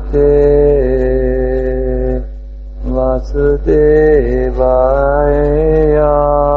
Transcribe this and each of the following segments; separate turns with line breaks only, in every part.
Bhagavate Vasudevaya.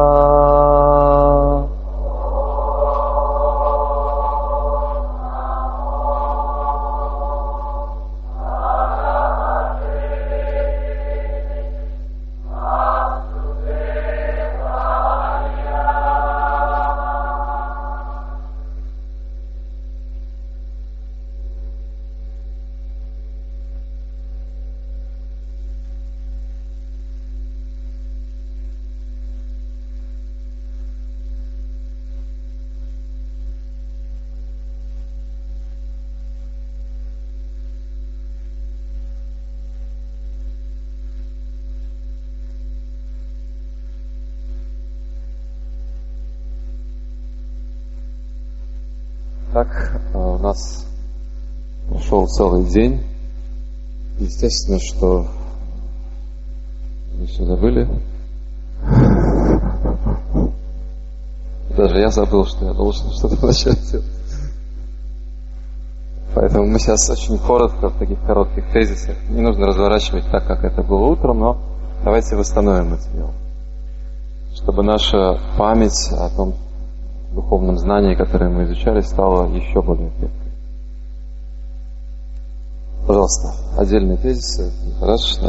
Так, у нас прошел целый день. Естественно, что мы все забыли. Даже я забыл, что я должен что-то начать делать. Поэтому мы сейчас очень коротко, в таких коротких тезисах. Не нужно разворачивать так, как это было утром, но давайте восстановим материал. Чтобы наша память о том духовном знании, которое мы изучали, стало еще более крепкой. Пожалуйста, отдельные тезисы. Хорошо.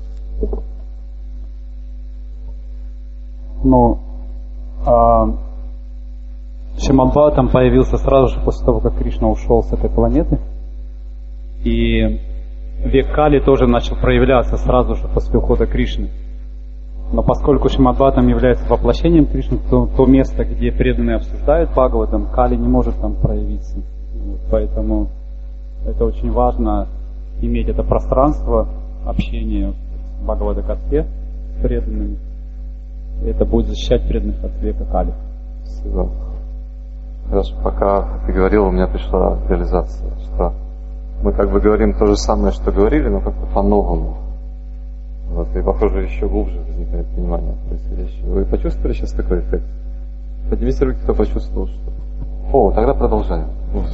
Шримад Бхагаватам появился сразу же после того, как Кришна ушел с этой планеты. И век Кали тоже начал проявляться сразу же после ухода Кришны. Но поскольку Шримад Бхагаватам является воплощением Кришны, то место, где преданные обсуждают Бхагаватам, Кали не может там проявиться. Поэтому это очень важно иметь это пространство общения в Бхагавата-катхе с преданными. И это будет защищать преданных от века Кали.
Спасибо. Хорошо, пока ты говорил, у меня пришла реализация, что мы как бы говорим то же самое, что говорили, но как-то по-новому. Вот, и, похоже, еще глубже возникает понимание происходящего. Вы почувствовали сейчас такой эффект? Поднимите руки, кто почувствовал, что... О, тогда продолжаем.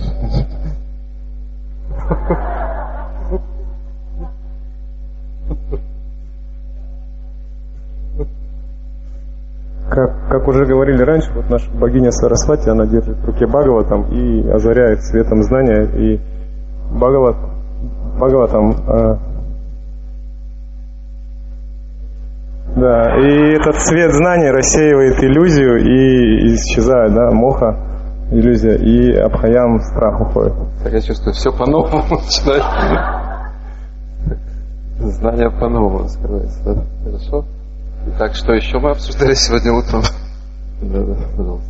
Как уже говорили раньше, вот наша богиня Сарасвати, она держит в руке Бхагаватам и озаряет светом знания, и Бхагаватам, да, и этот свет знаний рассеивает иллюзию, и исчезает, да, моха, иллюзия, и абхаям, страх уходит.
Так я чувствую, все по-новому начинает. Знания по-новому раскрывается, да? Хорошо? Итак, что еще мы обсуждали сегодня утром? Да, пожалуйста.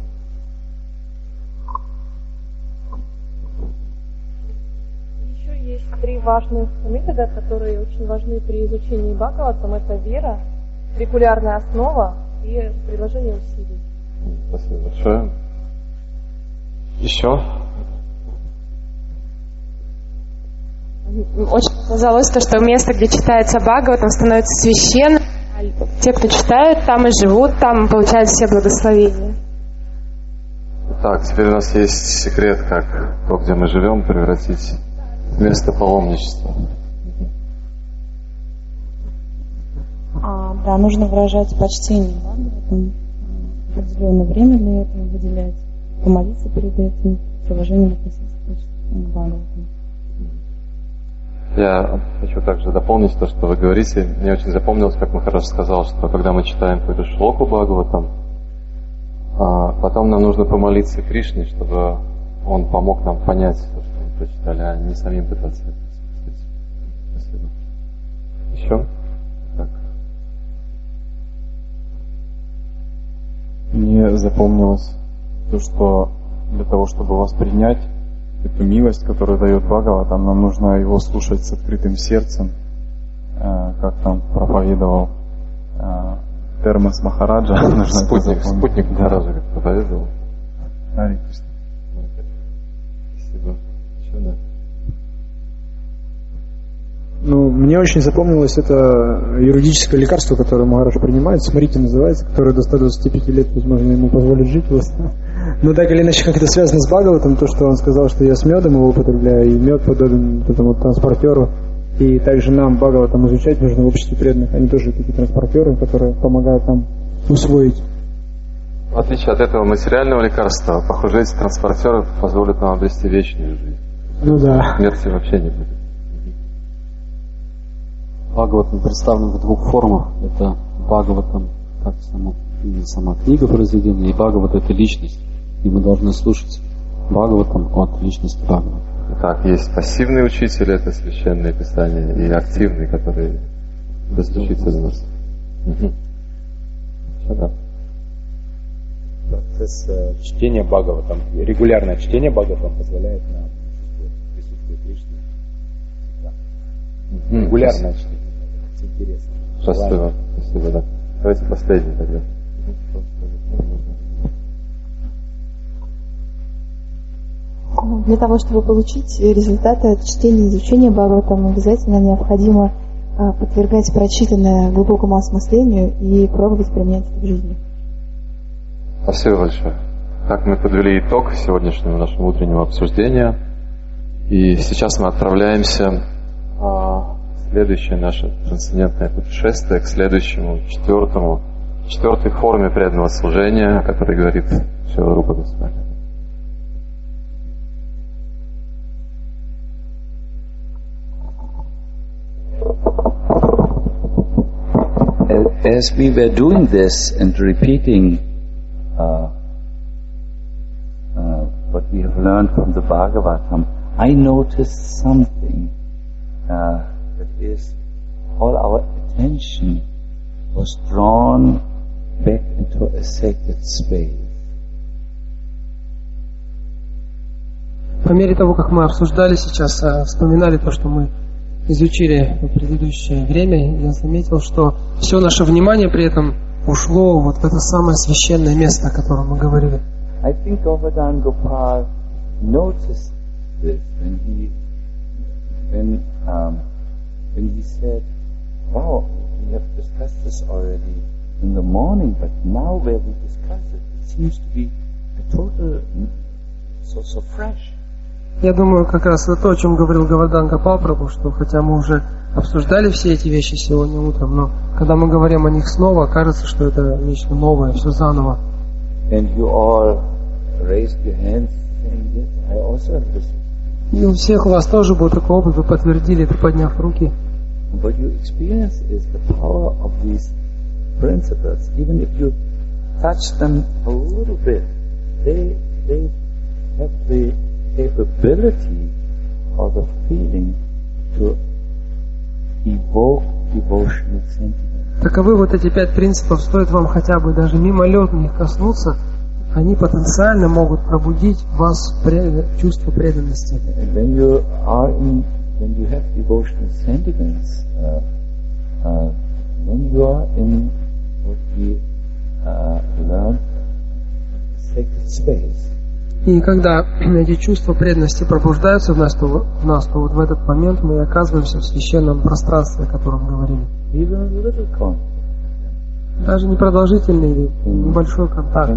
Еще есть 3 важных метода, которые очень важны при изучении Бхагаватам. Это вера, регулярная основа и приложение усилий.
Спасибо большое. Еще?
Очень казалось то, что место, где читается Бхагаватам, становится священным. Те, кто читают там и живут там, получают все благословения.
Так, теперь у нас есть секрет, как то, где мы живем, превратить в место паломничества.
Да, нужно выражать почтение Бхагаватам, определенное время для этого выделять, помолиться перед этим, с уважением относиться к Бхагаватам.
Я хочу также дополнить то, что вы говорите. Мне очень запомнилось, как Махарадж сказал, что когда мы читаем какую-то шлоку Бхагаватам, потом нам нужно помолиться Кришне, чтобы он помог нам понять то, что мы прочитали, а не самим пытаться это сказать. Спасибо. Еще? Так.
Мне запомнилось то, что для того, чтобы воспринять эту милость, которую дает Бхагаватам, нам нужно его слушать с открытым сердцем, как там проповедовал Термас Махараджа.
Спутник Махараджа, как проповедовал.
Спасибо.
Еще, да.
Мне очень запомнилось это юридическое лекарство, которое Махарадж принимает, смотрите, называется, которое до 125 лет, возможно, ему позволит жить. Но так или иначе, как это связано с Бхагаватом, то, что он сказал, что я с медом его употребляю, и мед подобен этому транспортеру, И также нам Бхагаватам изучать нужно в обществе преданных. Они тоже такие транспортеры, которые помогают нам усвоить.
В отличие от этого материального лекарства, похоже, эти транспортеры позволят нам обрести вечную жизнь.
Ну да.
Смерти вообще не будет.
Бхагаватам представлен в двух формах. Это Бхагаватам, как сама книга произведения, и Бхагават — это личность. И мы должны слушать Бхагаватам от личности Бхагавата.
Так, есть пассивный учитель, это священное писание, и активный, который достучится до нас. Да.
Процесс чтения Бхагаватам, регулярное чтение Бхагаватам позволяет нам присутствие Кришны. Да. Регулярное чтение. С интересом.
Спасибо, спасибо, да. Давайте последний тогда.
Для того, чтобы получить результаты от чтения и изучения Бхагаватам, обязательно необходимо подвергать прочитанное глубокому осмыслению и пробовать применять это в жизни.
Спасибо большое. Так мы подвели итог сегодняшнему нашему утреннему обсуждению. И сейчас мы отправляемся в следующее наше трансцендентное путешествие к следующему, четвертой форме преданного служения, о которой говорит Шрила Рупа Госвами.
As we were doing this and repeating what we have learned from the Bhagavatam, I noticed something that is all our attention was drawn back into a sacred space.
По мере того, как мы обсуждали сейчас, вспоминали то, что мы изучили в предыдущее время, я заметил, что все наше внимание при этом ушло вот в это самое священное место, о котором мы говорили.
I think Govardhan Gopal noticed this when he said, "Wow, we have discussed this already in the morning, but now where we discuss it, it seems to be a total so fresh."
Я думаю, как раз это то, о чем говорил Говардан Гопал Прабху, что хотя мы уже обсуждали все эти вещи сегодня утром, но когда мы говорим о них снова, кажется, что это нечто новое, все заново.
And you all raised your hands saying, "Yes, I also have this."
И у всех у вас тоже был такой опыт, вы подтвердили это, подняв руки.
What you experience is the power of these principles. Even if you touch them a little bit, they have the capability or the feeling to evoke devotional sentiment.
Таковы вот эти 5 принципов, стоит вам хотя бы даже мимолетно их коснуться, они потенциально могут пробудить в вас чувство преданности.
And when you have devotional sentiments, when you are in what we learn, sacred space.
И когда эти чувства преданности пробуждаются в нас, то вот в этот момент мы оказываемся в священном пространстве, о котором говорили. Даже непродолжительный или небольшой контакт.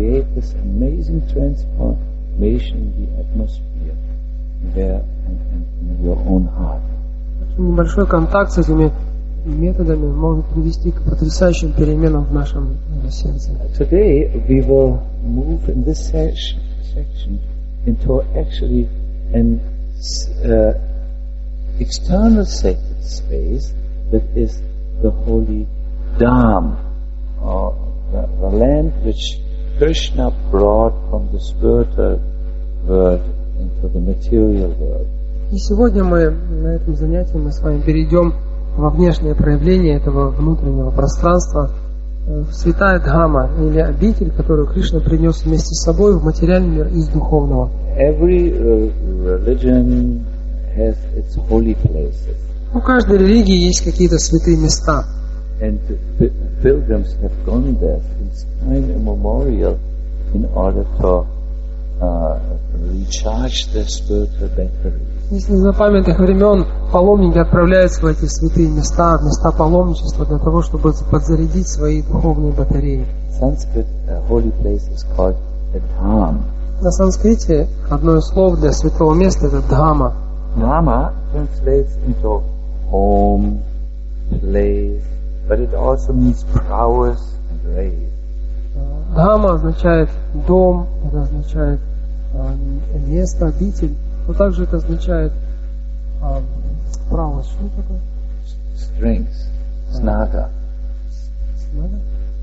Небольшой контакт с этими методами может привести к потрясающим переменам в нашем сердце.
Today we will move in this section into actually an external sacred space that is the holy Dham, or the land which Krishna brought from the spiritual world into the material world.
И сегодня мы на этом занятии мы с вами перейдем во внешнее проявление этого внутреннего пространства, святая Дхама, или обитель, которую Кришна принес вместе с собой в материальный мир из духовного.
Every religion has its holy places.
У каждой религии есть какие-то святые места.
And pilgrims have gone there since time immemorial in order to recharge their spiritual batteries.
С незапамятных времен паломники отправляются в эти святые места, в места паломничества для того, чтобы подзарядить свои духовные батареи.
Sanskrit holy place is called a dham.
На санскрите одно из слов для святого места это дхама.
Dhama translates into home, place, but it also means prowess and race.
Дхама означает дом, это означает место, обитель, но также это означает право. Что такое?
Strength, snaga.
Snaga?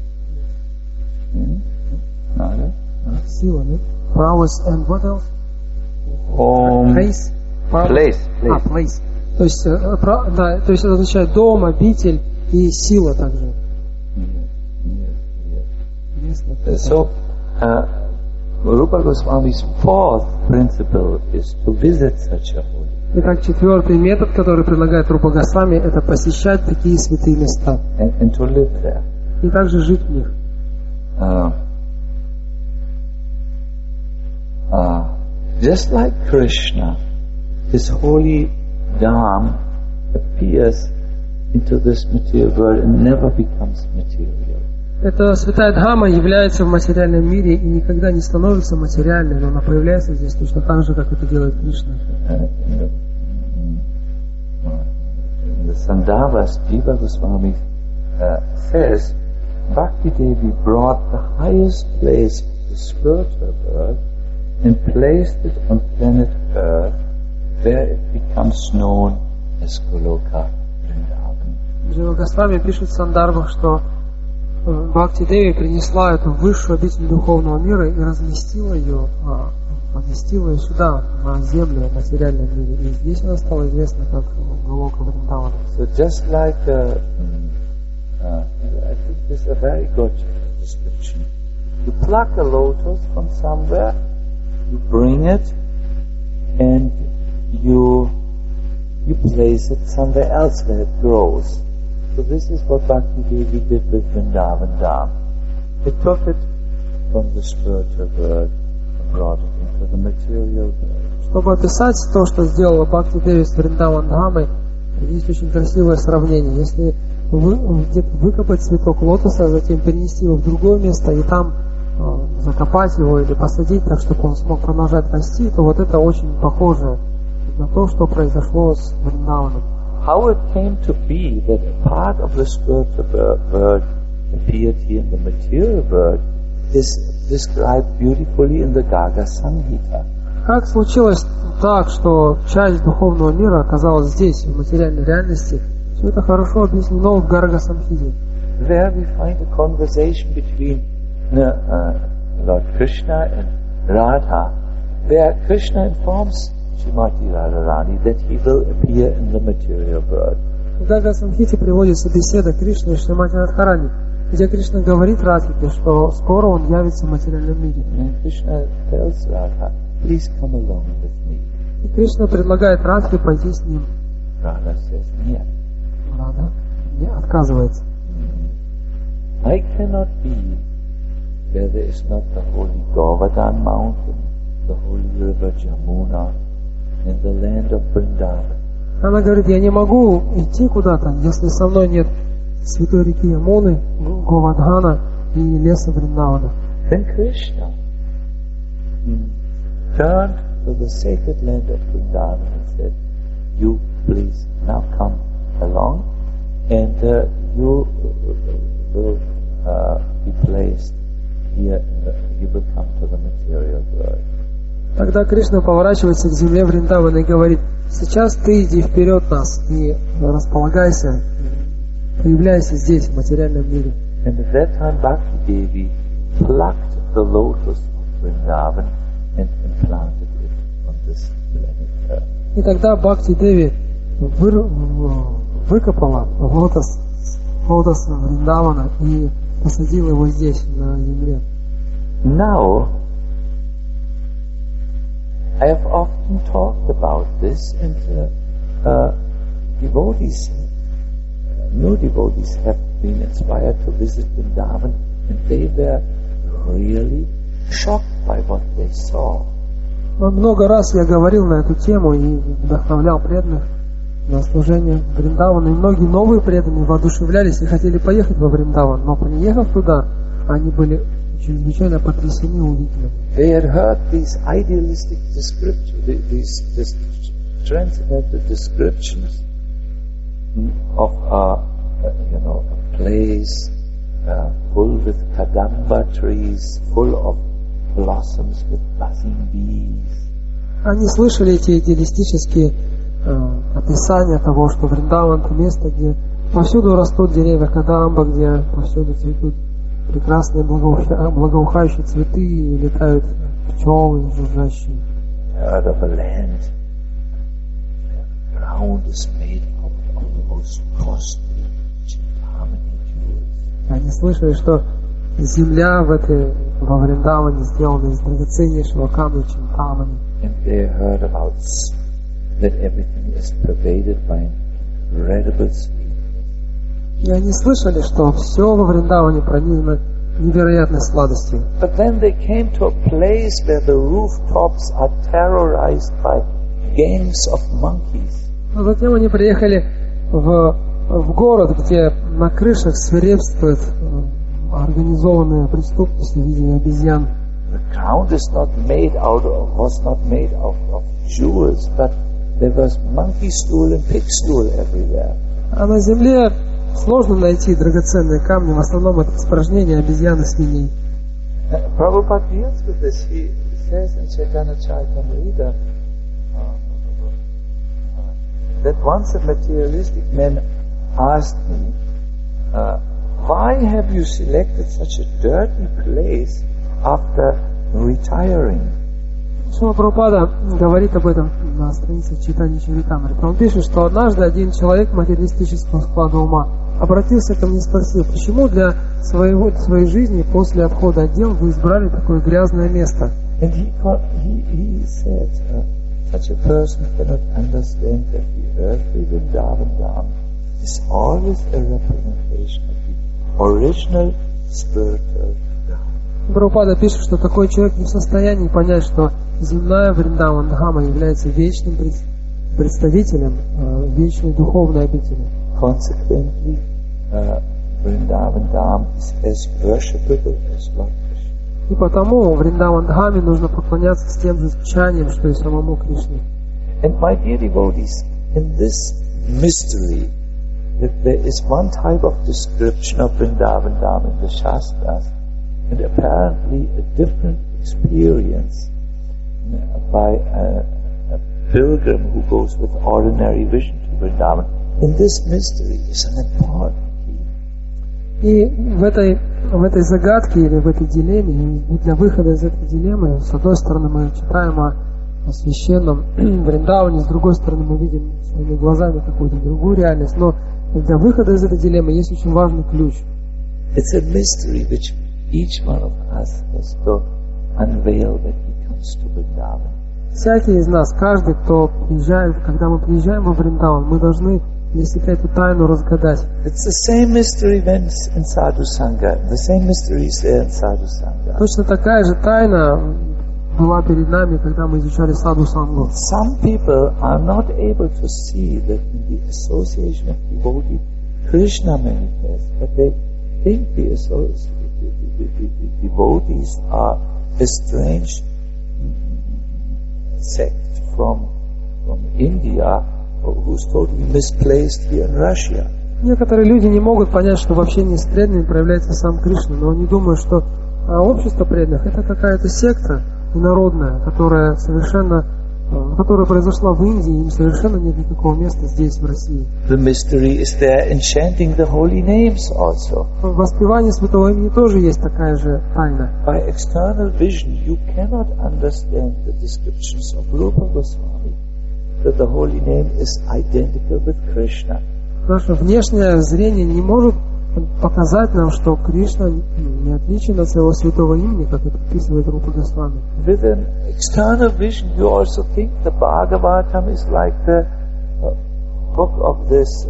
Snaga?
Сила, нет? Prowess and what else?
Place.
Place. То есть, то есть это означает дом, обитель и сила также.
So, Rupa Goswami's fourth principle is to visit such a holy.
Итак, четвертый метод, который предлагает Рупа Госвами, это посещать такие святые места.
And to live there.
И также жить в них.
Just like Krishna, his holy Dham appears into this material world and never becomes material.
Эта святая Дхама является в материальном мире и никогда не становится материальной, но она появляется здесь точно так же, как это делает Кришна.
The Sandhavas, Jiva Goswami says, Bhakti Devi brought the highest place of the spiritual world and placed it on planet Earth, where it becomes known as Goloka Vrindavan.
Джива Госвами пишет в Сандарвах, что Бхакти Деви принесла эту высшую обитель духовного мира и разместила ее, поместила ее сюда, на землю, в материальном мире. И здесь она стала известна как Голока Вриндавана.
So just like, I think this is a very good description. You pluck a lotus from somewhere, you bring it, and you place it somewhere else where it grows. So this is what Bhakti Devi did with Vrindavan Dham. He took it from the spiritual world and brought it into the material world.
Чтобы описать то, что сделала Бхакти Деви с Вриндаван Дхамой, есть очень красивое сравнение. Если где-то выкопать цветок лотоса, затем перенести его в другое место и там закопать его или посадить так, чтобы он смог продолжать расти, то вот это очень похоже на то, что произошло с Вриндаваном.
How it came to be that part of the spiritual world appeared here in the material world is described beautifully in the Garga Samhita.
Как случилось так, что часть духовного мира оказалась здесь, в материальной реальности, все это хорошо объяснено в Гарга Самхите.
There we find a conversation between Lord Krishna and Radha, where Krishna informs Srimati Radharani that he will appear in the material world.
В Гарга Самхите приводится беседа Кришны и Шримати Радхарани, где Кришна говорит Радхике, что скоро он явится в материальном мире.
And Krishna tells Radha, please come along with me.
И Кришна предлагает Радхе пойти с ним.
Radha says, нет.
Рада не отказывается.
I cannot be where there is not the holy Govardhan mountain, the holy river Jamuna, and the land of Vrindavan.
Она говорит, я не могу идти куда-то, если со мной нет святой реки Ямуны, Говардхана и леса Вриндавана.
Then Krishna turned to the sacred land of Vrindavan and said, you please now come along and you will be placed here, you will come to the material world.
Тогда Кришна поворачивается к земле Вриндавана и говорит, сейчас ты иди вперед нас и располагайся, появляйся здесь, в материальном мире.
And at that time Bhakti Devi plucked the lotus of Vrindavan and implanted it on this planet Earth.
И тогда Бхакти Деви выкопала лотос Вриндавана и посадила его здесь, на земле.
Now, I have often talked about this, and devotees, new devotees have been inspired to visit Vrindavan, and they were really shocked by what they saw.
Много раз я говорил на эту тему и вдохновлял преданных на служение Вриндавана, и многие новые преданные воодушевлялись и хотели поехать во Вриндаван, но приехав туда, они были чрезвычайно потрясены увиденным.
They had heard these idealistic descriptions, these transcendental descriptions of a place full with kadamba trees, full of blossoms with buzzing bees.
Они слышали эти идеалистические описания того, что Вриндаван — это место, где повсюду растут деревья кадамба, где повсюду цветут прекрасные благоухающие цветы, и летают пчелы жужжащие.
Heard of a land where the ground is made of the most costly Chintamani jewels.
Они слышали, что земля во Вриндаване сделана из драгоценнейшего камня Чинтамани.
And they heard about that everything is pervaded by incredible sweetness.
И они слышали, что все во Вриндаване пронизано невероятной сладостью.
But then they came to a place where the rooftops are terrorized by gangs of monkeys.
Но затем они приехали в город, где на крышах свирепствует организованная преступность в виде обезьян.
The ground was not made of jewels, but there was monkey stool and pig stool everywhere.
А на земле сложно найти драгоценные камни, в основном это испражнения обезьян и свиней.
Prabhupada deals with this. He says in Chaitanya Charitamrita that once a materialistic man asked me, why have you selected such a dirty place after retiring?
Шрила Прабхупада говорит об этом на странице Чайтанья Чаритамриты. Он пишет, что однажды один человек материалистического склада ума обратился ко мне и спросил, почему для своей жизни после отхода от дел вы избрали такое грязное место.
And he said, such a person cannot understand that the earthly Vrindavan Dham is always a representation of the original spiritual Dham.
Прабхупада пишет, что такой человек не в состоянии понять, что земная Вриндаван Дхама является вечным представителем вечной духовной обители.
Consequently, Vrindavan Dham is as worshipable as Lord Krishna.
И потому Вриндаван Дхаме нужно поклоняться с тем же звучанием, что и самому Кришне.
And my dear devotees, in this mystery, that there is one type of description of Vrindavan Dham in the Shastras, and apparently a different experience by a pilgrim who goes with ordinary vision to Vrindavan. In this mystery is an important key.
И в этой загадке или в этой дилемме, для выхода из этой дилеммы, с одной стороны мы читаем о священном Вриндаване, с другой стороны мы видим своими глазами какую-то другую реальность, но для выхода из этой дилеммы есть очень важный ключ.
It's a mystery which each one of us has to unveil when he comes to Vrindavan.
Всякий из нас, каждый, кто приезжает, когда мы приезжаем во Вриндаван, мы должны для себя эту тайну разгадать.
It's the same mystery when in Sadhu Sangha. The same mystery is there in Sadhu Sangha.
Точно такая же тайна была перед нами, когда мы изучали Саду Сангу.
Some people are not able to see that in the association of devotee, Krishna manifests, but they think the devotees are a strange sect from India who's totally misplaced here in Russia.
Некоторые люди не могут понять, что в общении с преданными проявляется сам Кришна, но они думают, что общество преданных — это какая-то секта инородная, которая произошла в Индии, и им совершенно нет никакого места здесь, в России.
The mystery is there in chanting the holy names also.
В воспевании святого имени тоже есть такая же тайна.
By external vision you cannot understand the descriptions of Rupa Goswami, that the holy name is identical with Krishna.
Наше внешнее зрение не может показать нам, что Кришна не отличен от своего святого имени, как это описывает Рупа Госвами.
With an external vision you also think the Bhagavatam is like the book of this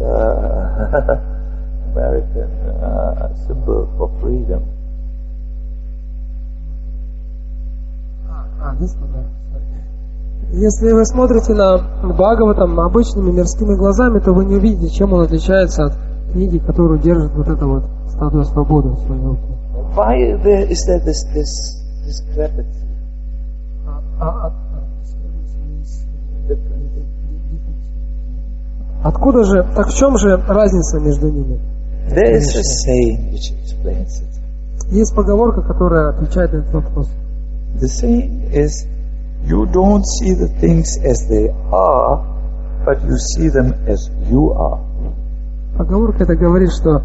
American symbol for freedom.
Если вы смотрите на Бхагаватам обычными мирскими глазами, то вы не увидите, чем он отличается от книги, которую держит вот эта вот статуя свободы в своей руке.
Why is there this discrepancy?
Откуда же, так в чем же разница между ними?
There is a saying which explains it.
Есть поговорка, которая отвечает на этот вопрос.
The saying is, you don't see the things as they are, but you see them as you are.
Поговорка это говорит, что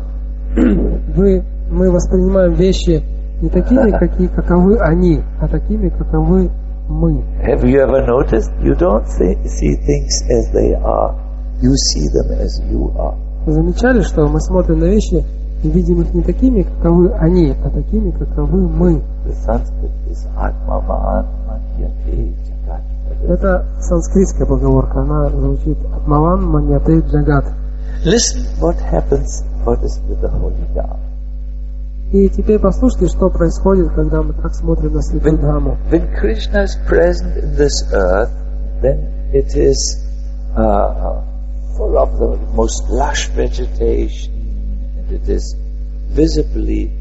мы воспринимаем вещи не такими, каковы они, а такими, каковы мы.
Have you ever noticed? You don't see things as they are. You see them as you are.
Вы замечали, что мы смотрим на вещи и видим их не такими, каковы они, а такими, каковы мы.
The Sanskrit is Atmavan Manyate Jagat.
Это санскритская поговорка, она звучит Атмаван Маньяте Джагат.
Listen what happens with the Holy Dham.
И теперь послушайте, что происходит, когда мы так смотрим на Святую Дхаму.
When Krishna is present in this earth, then it is full of the most lush vegetation, and it is visibly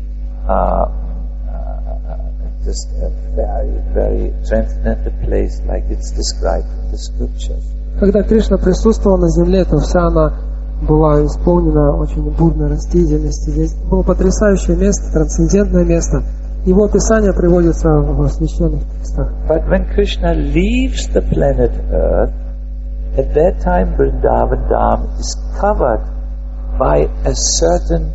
just a very, very transcendental place, like it's described in the scriptures.
Когда Кришна присутствовал на земле, то вся она была исполнена очень бурной растительностью. Здесь было потрясающее место, трансцендентное место. Его описание приводится в священных текстах.
But when Krishna leaves the planet Earth, at that time Vrindavan Dham is covered by a certain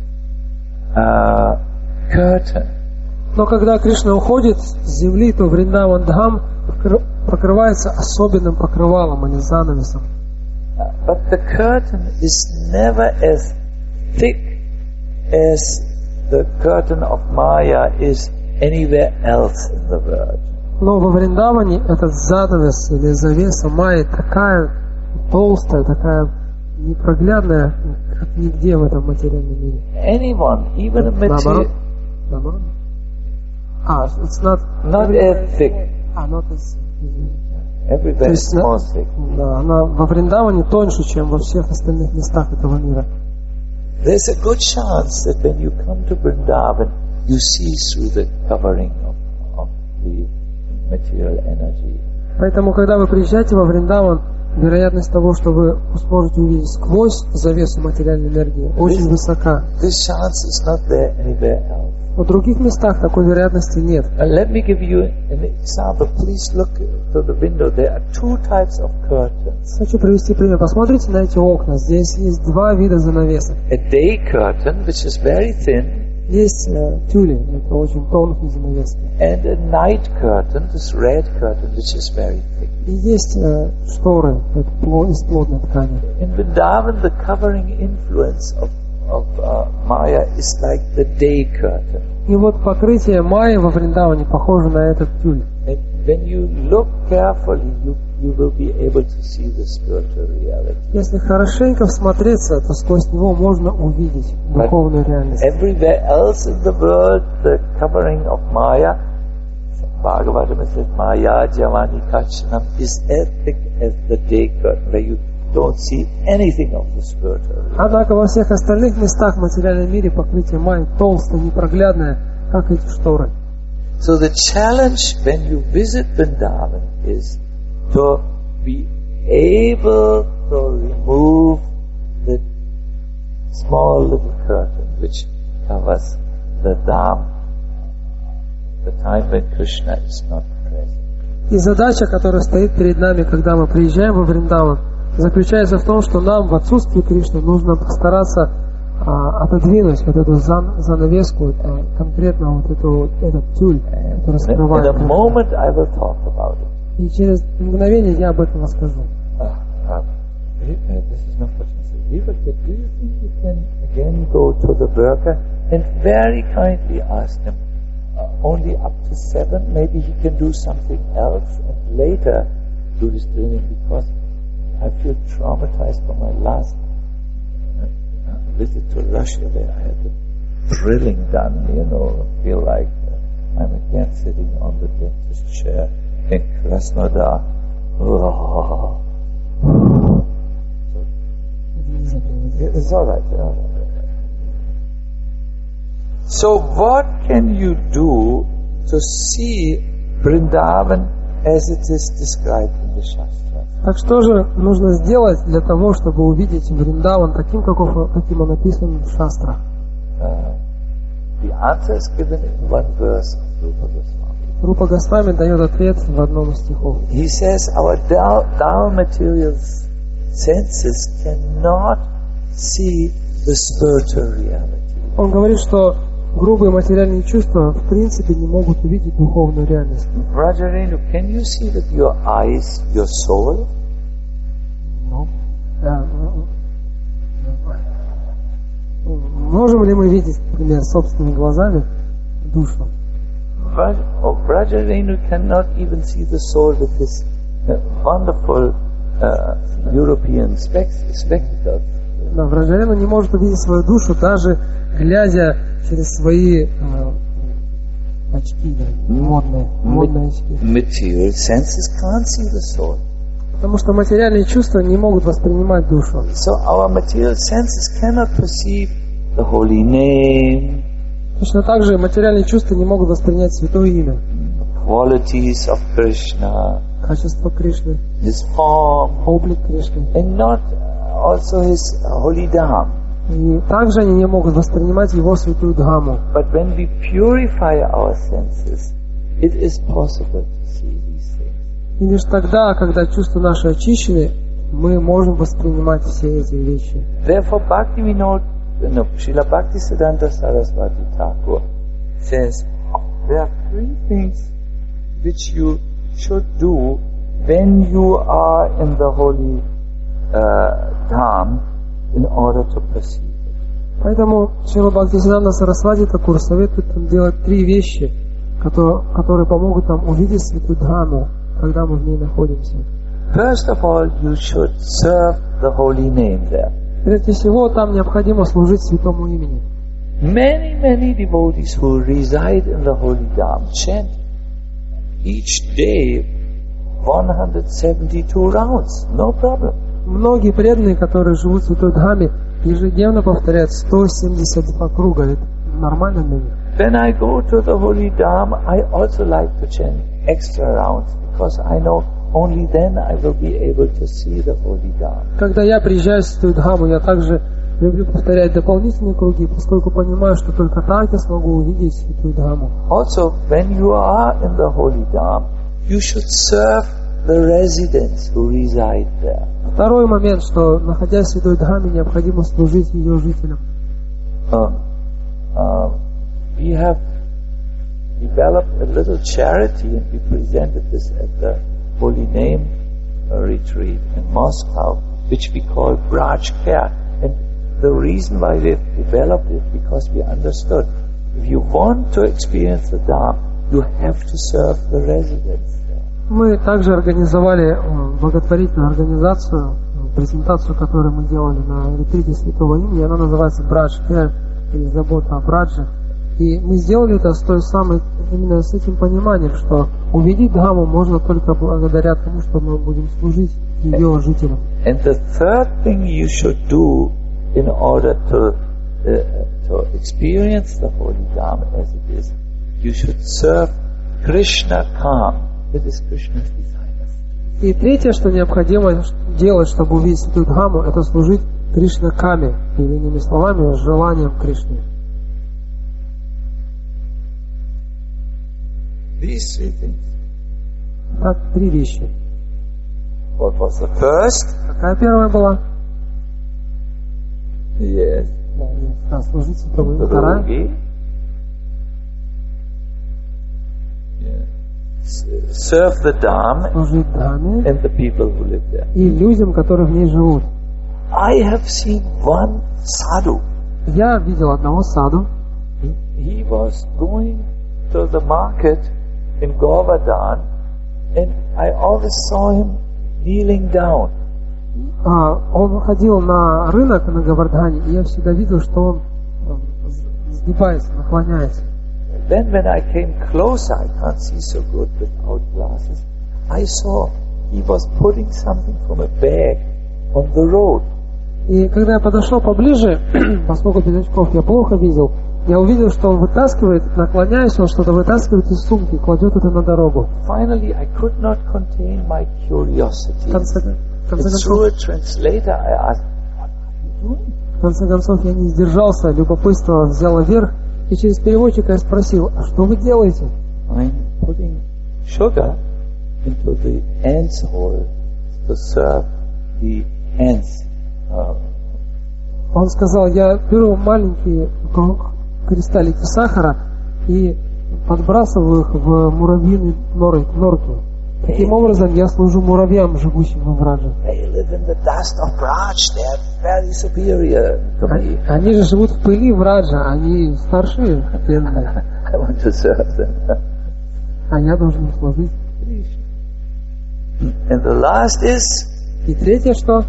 curtain.
Но когда Кришна уходит с земли, то Вриндаван Дхам покрывается особенным покрывалом, а не занавесом.
But the curtain is never as thick as the curtain of Maya is anywhere else in the world.
Но во Вриндаване этот занавес или завеса Майи такая толстая, такая непроглядная, как нигде в этом материальном мире.
Anyone, even a material.
Наоборот. It's not
as thick.
Not as.
Everywhere is more thick.
Да, она во Вриндаване тоньше, чем во всех остальных местах этого мира.
There's a good chance that when you come to Vrindavan, you see through the covering of the material energy.
Поэтому, когда вы приезжаете во Вриндаван, вероятность того, что вы сможете увидеть сквозь завесу материальной энергии, очень высока.
This chance is not there anywhere else.
В других местах такой вероятности нет.
Let me give you an example. Please look to the window. There are two types of curtains.
Хочу привести пример. Посмотрите на эти окна. Здесь есть два вида занавесок.
A day curtain, which is very thin.
Есть тюли, это очень тонкие занавески.
And a night curtain, this red curtain, which is very thick.
И есть шторы из плотной ткани.
In Vrindavan, the covering influence of Maya is like the day curtain.
И вот покрытие Майи во Вриндаване похоже на этот тюль.
And when you look carefully, you will be able to see the spiritual reality.
Если хорошенько всмотреться, то сквозь него можно увидеть духовную реальность.
Everywhere else in the world, the covering of Maya, Bhagavatam says, Maya Javani Kachanam, is as thick as the day curtain, where you don't see anything of the spiritual.
Однако во всех остальных местах в материальном мире покрытие Майи толстое, непроглядное, как эти шторы.
So the challenge when you visit Vrindavan is to be able to remove the small little curtain which covers the Dham, the time when Krishna is not present.
И задача, которая стоит перед нами, когда мы приезжаем во Вриндаван, заключается в том, что нам в отсутствии Кришны нужно постараться отодвинуть вот эту занавеску, конкретно вот этот тюль, который скрывает.
In a moment I will talk about it.
И через мгновение я об этом расскажу.
This is not what I said. Do you think you can again go to the worker and very kindly ask him, only up to 7, maybe he can do something else and later do this training, because I feel traumatized from my last visit to Russia where I had the drilling done, feel like I'm again sitting on the dentist chair in Krasnodar. It's all right. So what can you do to see Vrindavan as it is described in the Shastras?
Так что же нужно сделать для того, чтобы увидеть Вриндаван таким, каким он описан в шастрах?
The answer is given in one verse of Rupa Goswami.
Рупа Госвами дает ответ в одном из стихов.
He says our dull material senses cannot see the spiritual reality.
Он говорит, что грубые материальные чувства в принципе не могут увидеть духовную реальность.
Rajarenu, can you see with your eyes your soul?
No. Можем ли мы видеть, например, собственными глазами душу?
Rajarenu cannot even see the soul with his wonderful European spectacles.
Да, Враджарену не может увидеть свою душу, даже глядя через свои очки, да, модные очки.
Material senses can't see the soul.
Потому что материальные чувства не могут воспринимать душу.
So our material senses cannot perceive the holy name.
Точно так же материальные чувства не могут воспринять святое имя.
Qualities of Krishna.
Качество Кришны.
His form.
Облик Кришны.
And not also his holy dham.
И также они не могут воспринимать его святую Дхаму.
But when we purify our senses, it is possible to see these things.
И лишь тогда, когда чувства наши очищены, мы можем воспринимать все эти вещи.
Therefore, Srila Bhaktisiddhanta Saraswati Thakur says there are three things which you should do when you are in the holy dham in order to perceive it.
Поэтому Шрила Бхактисиддханта Сарасвати Тхакур советует нам делать три вещи, которые помогут нам увидеть святую Дхаму, когда мы в ней находимся.
First of all, you should serve the holy name there.
Прежде всего, там необходимо служить святому имени.
Many devotees who reside in the holy dham chant each day 172 rounds, no problem.
Многие преданные, которые живут в святой Дхаме, ежедневно повторяют 172 круга. Это нормально для них.
When I go to the holy dham, I also like to chant extra rounds because I know only then I will be able to see the holy dham.
Когда я приезжаю в святую Дхаму, я также люблю повторять дополнительные круги, поскольку понимаю, что только так я смогу увидеть святую Дхаму.
Also, when you are in the holy dham, you should serve the residents who reside there.
Второй момент, что находясь в святой Дхаме, необходимо служить ее жителям.
We have developed a little charity and we presented this at the Holy Name retreat in Moscow, which we call Braj Care. And the reason why we've developed it because we understood if you want to experience the Dham, you have to serve the residents.
Мы также организовали благотворительную организацию, презентацию, которую мы делали на ретрите Святого Имени. Она называется Брадж Care, или забота о Брадже. И мы сделали это с той самой, именно с этим пониманием, что увидеть Дхаму можно только благодаря тому, что мы будем служить ее жителям.
And the third thing you should do in order to experience the holy Dham as it is, you should serve Krishna Kam. It is Krishna's disciples.
И третье, что необходимо делать, чтобы увидеть святую Дхаму, это служить Кришна Каме, или иными словами, желанием Кришны.
These three things.
Так, три вещи.
What was the first?
Какая первая была?
Yes.
Да, служить святому имени. Вторая?
Serve the Dham
служить Дхаме
and the people who live there.
И людям, которые в ней живут.
I have seen one sadhu.
Я видел одного саду.
He was going to the market in Govardhan, and I always saw him kneeling down.
Он выходил на рынок на Говардхане, и я всегда видел, что он сгибается, наклоняется.
Then when I came closer, I can't see so good without glasses, I saw he was putting something from a bag on the road.
И когда я подошел поближе, поскольку без очков я плохо видел, Я увидел, что он вытаскивает, наклоняясь, он что-то вытаскивает из сумки, кладет это на дорогу.
Finally, I could not contain my curiosity. Through a translator, I asked, "What are you doing?"
В конце концов, я не сдержался, любопытство взяло верх, и через переводчика я спросил, а что вы делаете?
I'm putting sugar into the ants' hole to serve the ants.
Он сказал, я беру маленькие кристаллики сахара и подбрасываю их в муравьиные норки. Таким образом, я служу муравьям, живущим во Врадже. Они же живут в пыли Враджа, они старшие, бедные. А я должен им служить. И третье что?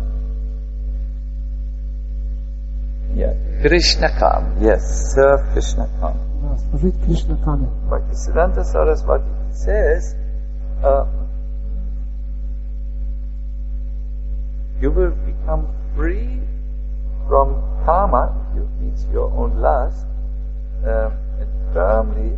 Krishna Kam. Yes, serve Krishna Kam.
Служить Кришна Каме.
Bhaktisiddhanta Saraswati says, you will become free from karma, which means your own lust, and firmly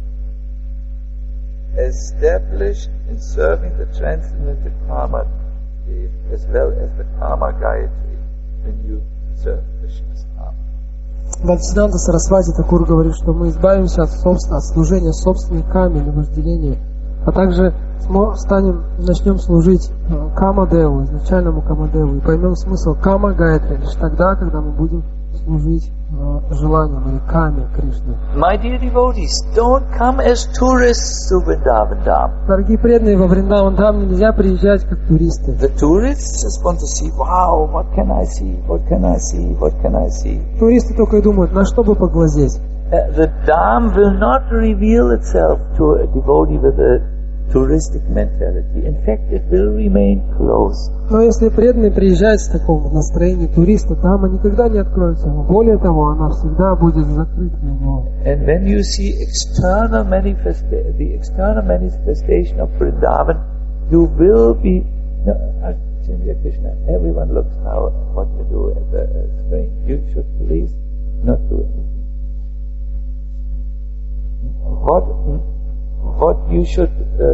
established in serving the transcendental karma as well as the karma Gayatri when you serve Krishna's karma.
Бхактисиддханта Сарасвати Такур говорит, что мы избавимся от служения собственной каме или вожделения, а также начнем служить Камадеву, изначальному Камадеву, и поймем смысл Кама Гайатри лишь тогда, когда мы будем служить желаниям или Каме Кришны.
My dear devotees, don't come as tourists to Vrindavan Dham.
Дорогие преданные, во Вриндаван Dham нельзя приезжать как туристы.
The tourists just want to see, wow, what can I see, what can I see, what can I see.
Туристы только и думают, на что бы поглазеть.
The Dham will not reveal itself to a devotee with a touristic mentality. In fact, it will remain closed.
Но если преданный приезжает с таком настроением туриста, Дhamма никогда не откроется. Более того, она всегда будет закрыта для него.
And when you see the external manifestation of Vrindavan, you will be. No, Chandra Krishna, everyone looks now at what you do at the screen. You should please not do anything. What you should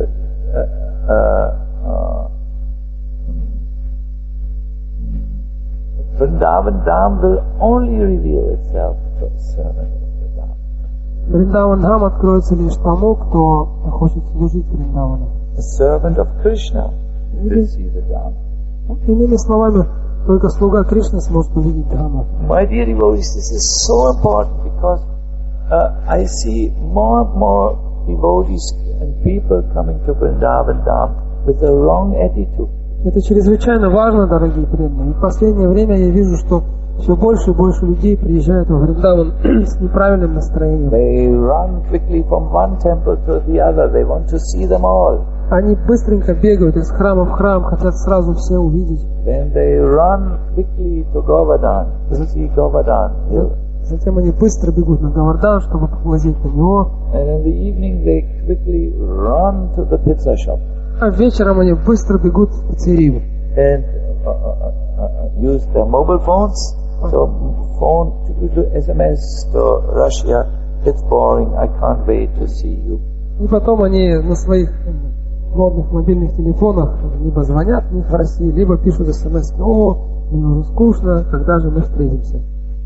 Vrindavan Dham will only reveal itself to a servant of the Dham.
Вриндаван Dham откроется лишь тому, кто хочет служить Вриндавану.
The servant of Krishna will see the Dham.
Иными словами, только слуга Кришны сможет увидеть Дхамму.
My dear devotees, this is so important because I see more and more devotees and people coming to Vrindavan Dham with the wrong attitude.
Это чрезвычайно важно, дорогие преданные. И в последнее время я вижу, что все больше и больше людей приезжают в Вриндаван с неправильным настроением.
They run quickly from one temple to the other. They want to see them all.
Они быстренько бегают из храма в храм, хотят сразу все увидеть.
Then they run quickly to Govardhan to see Govardhan hill.
Затем они быстро бегут на Говардан, чтобы поглазеть на него.
And in the evening they quickly run to the pizza shop.
А вечером они быстро бегут в пиццерию.
And use their mobile phones. So phone to SMS to Russia. It's boring. I can't wait to see you.
И потом они на своих модных мобильных телефонах либо звонят в них в России, либо пишут смс. О, мне уже скучно, когда же мы встретимся?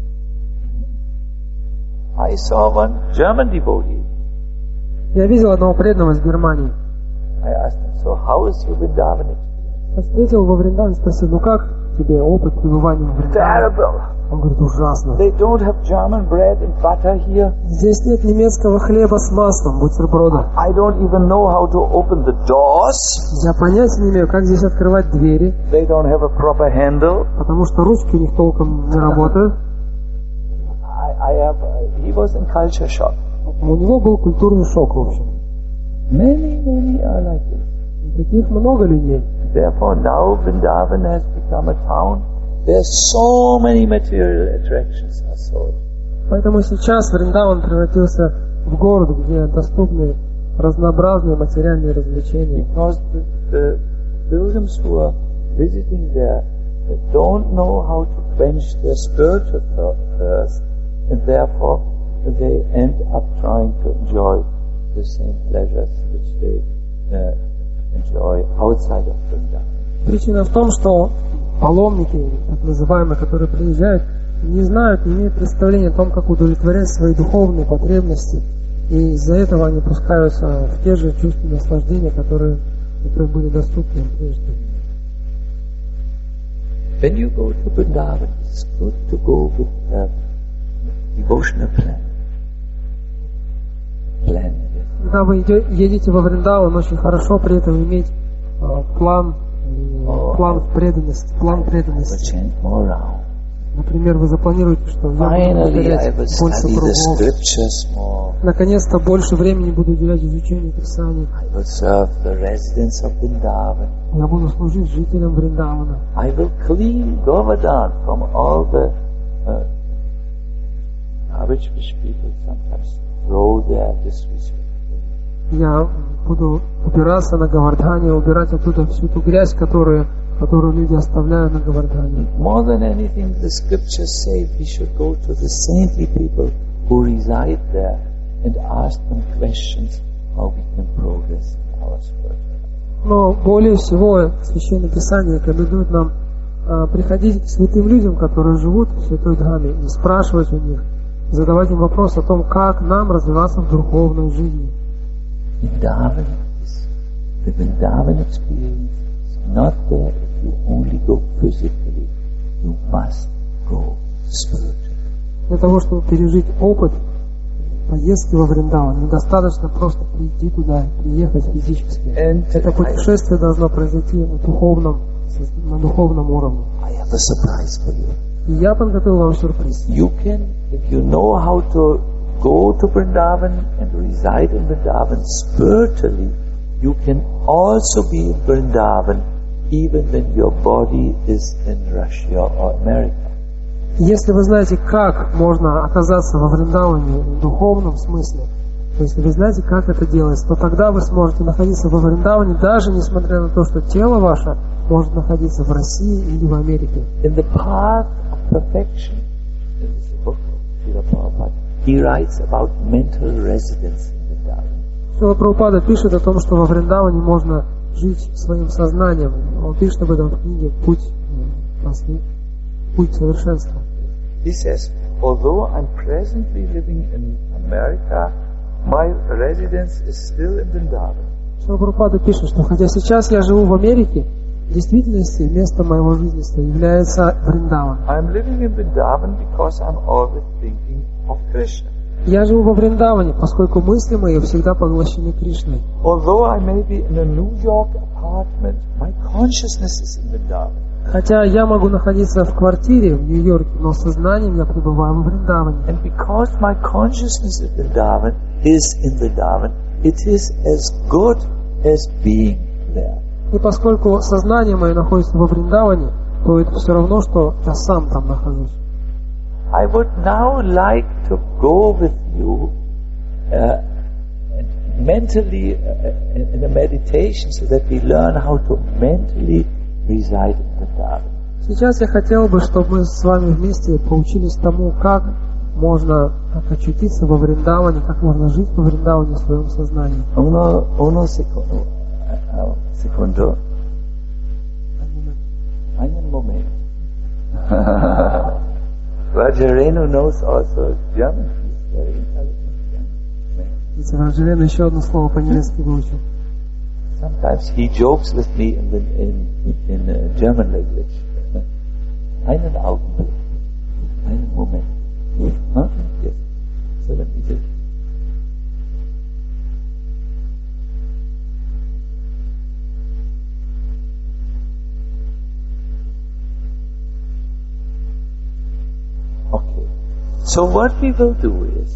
I saw one German devotee.
Я видел одного преданного из Германии.
I asked him, so how is your Vrindavan experience?
Встретил во Вриндаване, спросил, ну как тебе опыт пребывания в Вриндаване?
Terrible.
Он говорит, ужасно.
They don't have German bread and butter here.
Здесь нет немецкого хлеба с маслом, бутерброда.
I don't even know how to open the doors.
Я понятия не имею, как здесь открывать двери.
They don't have a proper handle.
Потому что ручки у них толком не работают.
He was in culture shock.
У него был культурный шок, в общем.
Many are like this.
Таких много людей.
Therefore, now Vrindavan has become a town. There's so many material attractions are sold.
Поэтому сейчас Вриндаван превратился в город, где доступны разнообразные материальные развлечения.
Because the pilgrims who are visiting there don't know how to quench their spiritual thirst, and therefore they end up trying to enjoy the same pleasures which they enjoy outside of Vrindavan.
Причина в том, что паломники, так называемые, которые приезжают, не знают, не имеют представления о том, как удовлетворять свои духовные потребности. И из-за этого они пускаются в те же чувства наслаждения, которые были доступны им прежде.
When you go to Vrindavan, it's good to go with a devotional plan.
Когда вы едете во Вриндаван, очень хорошо при этом иметь план преданности. Например, вы запланируете, что я буду повторять больше кругов. Наконец-то больше времени буду уделять изучению Писаний. Я буду служить жителям Вриндавана. Я буду убираться на Говардхане, убирать оттуда всю ту грязь, которую люди оставляют на Говардхане.
More than anything, the scriptures say we should go to the saintly people who reside there and ask them questions how we can progress in our spiritual life.
Но более всего Священное Писание рекомендует нам приходить к святым людям, которые живут в Святой Дхаме, и спрашивать у них, задавать им вопрос о том, как нам развиваться в духовной жизни.
The Vrindavan experience is not there if you only go physically. You must go spiritually.
Для того, чтобы пережить опыт поездки во Вриндаван, недостаточно просто прийти туда, приехать физически. Это путешествие должно произойти на духовном уровне.
I have a surprise for you.
И я подготовил вам сюрприз.
You can, if you know how to go to Vrindavan and reside in Vrindavan spiritually, you can also be in Vrindavan even when your body is in Russia or America.
Если вы знаете, как можно оказаться во Вриндаване в духовном смысле, то есть вы знаете, как это делается, то тогда вы сможете находиться во Вриндаване, даже несмотря на то, что тело ваше может находиться в России или в Америке.
In the path of perfection, in this book of Srila Prabhupada, he writes about mental residence in Vrindavan.
Шрила Прабхупада пишет о том, что во Вриндаване можно жить своим сознанием. Он пишет об этом в книге «Путь совершенства».
He says, although I'm presently living in America, my residence is still in Vrindavan.
Шрила Прабхупада пишет, что хотя сейчас я живу в Америке, в действительности место моего жительства является Вриндаван.
I'm living in Vrindavan because I'm always thinking of Krishna.
Я живу во Вриндаване, поскольку мысли мои всегда поглощены Кришной.
Although I may be in a New York apartment, my consciousness is in Vrindavan.
Хотя я могу находиться в квартире в Нью-Йорке, но сознанием я пребываю во Вриндаване.
And because my consciousness is in Vrindavan, it is as good as being there.
И поскольку сознание мое находится во Вриндаване, то это все равно, что я сам там нахожусь.
I would now like to go with you mentally in a meditation so that we learn how to mentally reside in Vrindavan.
Сейчас я хотел бы, чтобы мы с вами вместе поучились тому, как можно очутиться во Вриндаване, как можно жить во Вриндаване в своем сознании.
Uno secondo. Einen Moment. Rajarenu knows also German. He's very intelligent.
Видите, Раджарену еще одно слово по-немецки выучил.
Sometimes he jokes with me in German language. Einen Augenblick. Einen Moment. Huh? Yes. So let me do. Okay. So what we will do is,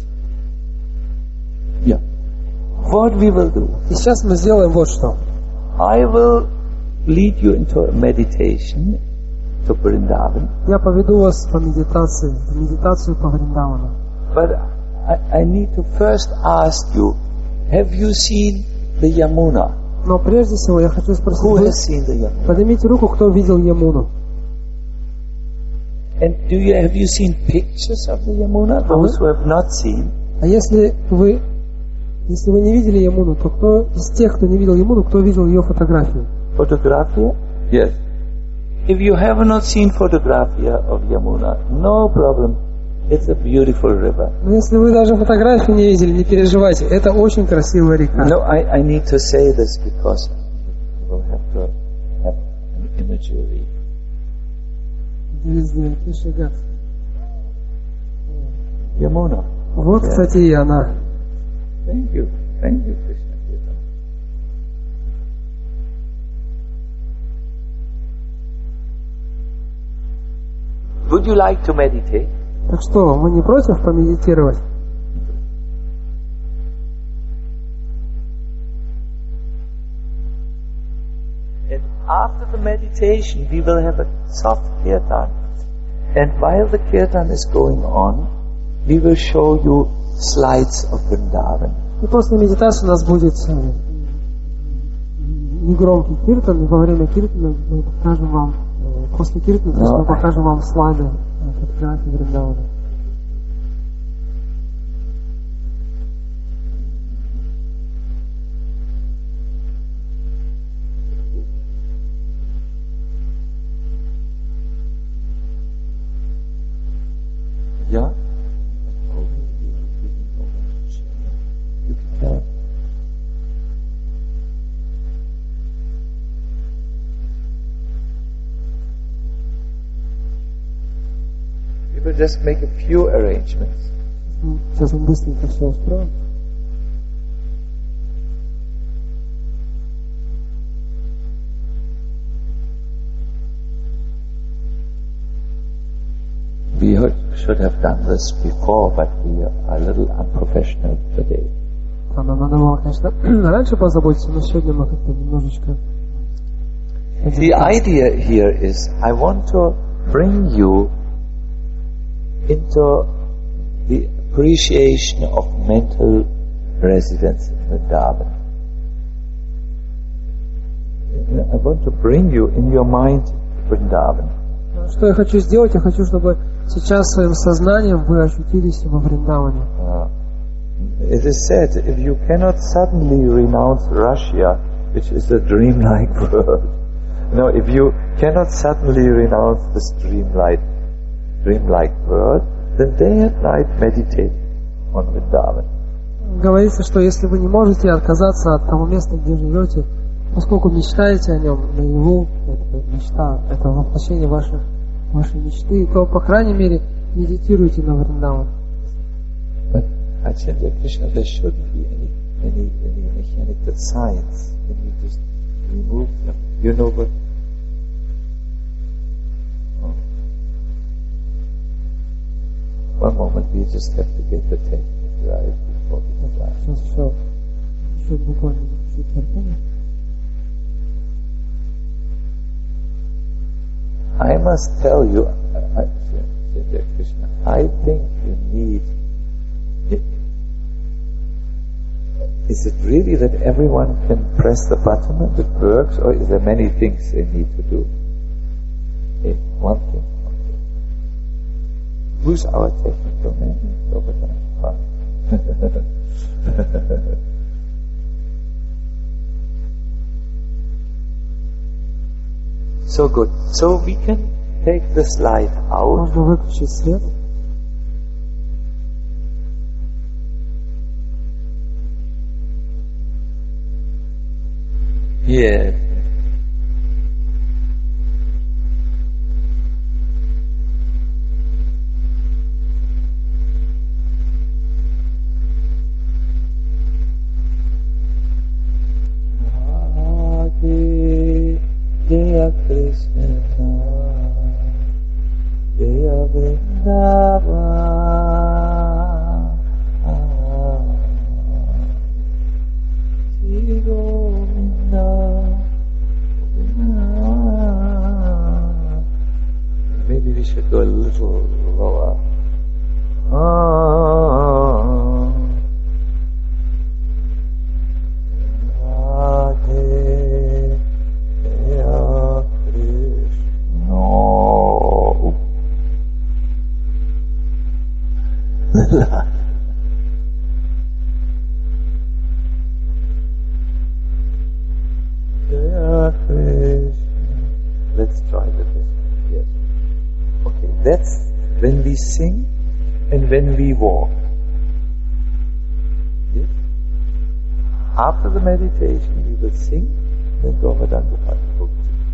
what we will do.
И сейчас мы сделаем вот что.
I will lead you into a meditation to Vrindavan.
Я поведу вас по медитации, в медитацию по Вриндавану.
But I need to first ask you, have you seen the Yamuna?
Но прежде всего я хочу спросить,
Who has seen the Yamuna?
поднимите руку, кто видел Ямуну.
And have you seen pictures of the Yamuna? Those who have not seen.
А если вы не видели Ямуну, то кто из тех, кто не видел Ямуну, кто видел ее фотографию?
Photography? Yes. If you have not seen photography of Yamuna, no problem. It's a beautiful river.
Но если вы даже фотографии не видели, не переживайте, это очень красивая река.
No, I need to say this because we'll have to have an imagery. Yamuna.
Вот, кстати, и она.
Thank you, Krishna. Would you like to meditate?
Так что, вы не против помедитировать?
And after the meditation, we will have a soft kirtan. And while the kirtan is going on, we will show you slides of Vrindavan.
И после медитации у нас будет негромкий киртан, и во время киртана мы покажем вам, после киртана мы покажем вам слайды фотографии Вриндавана.
Yeah? You can tell. We will just make a few arrangements.
Сейчас мы быстренько все устроим.
We should have done this before, but we are a little unprofessional today.
Нам надо было, конечно, раньше позаботиться, но сегодня мы как-то немножечко...
The idea here is, I want to bring you into the appreciation of mental residence in Vrindavan. I want to bring you in your mind Vrindavan.
Что я хочу сделать? Я хочу, чтобы сейчас своим сознанием вы ощутились во Вриндаване.
It is said, if you cannot suddenly renounce Russia, which is a dreamlike world, no, if you cannot suddenly renounce this dreamlike world, then day and night meditate on Vrindavan.
Говорится, что если вы не можете отказаться от того места, где живете, поскольку мечтаете о нем наяву, это мечта, это воплощение вашей мечты, то, по крайней мере, медитируйте на Вриндаван.
But Acharya Krishna, there shouldn't be any mechanical signs. Then you just remove them. You know what? Oh. One moment, we just have to get the technique right before we start.
Сейчас еще буквально чуть терпения.
I must tell you, Acharya Krishna, I think you need. Is it really that everyone can press the button and it works, or is there many things they need to do? One thing. Who's our technical man? Over there. So good. So we can take the slide out.
Можно выключить свет.
Yeah. Jaya Krishna, Jaya Vrindavan, Shri Govinda. Maybe we should go a little lower. That's when we sing and when we walk. Yes? After the meditation, we will sing, then Govardhan Bhakti.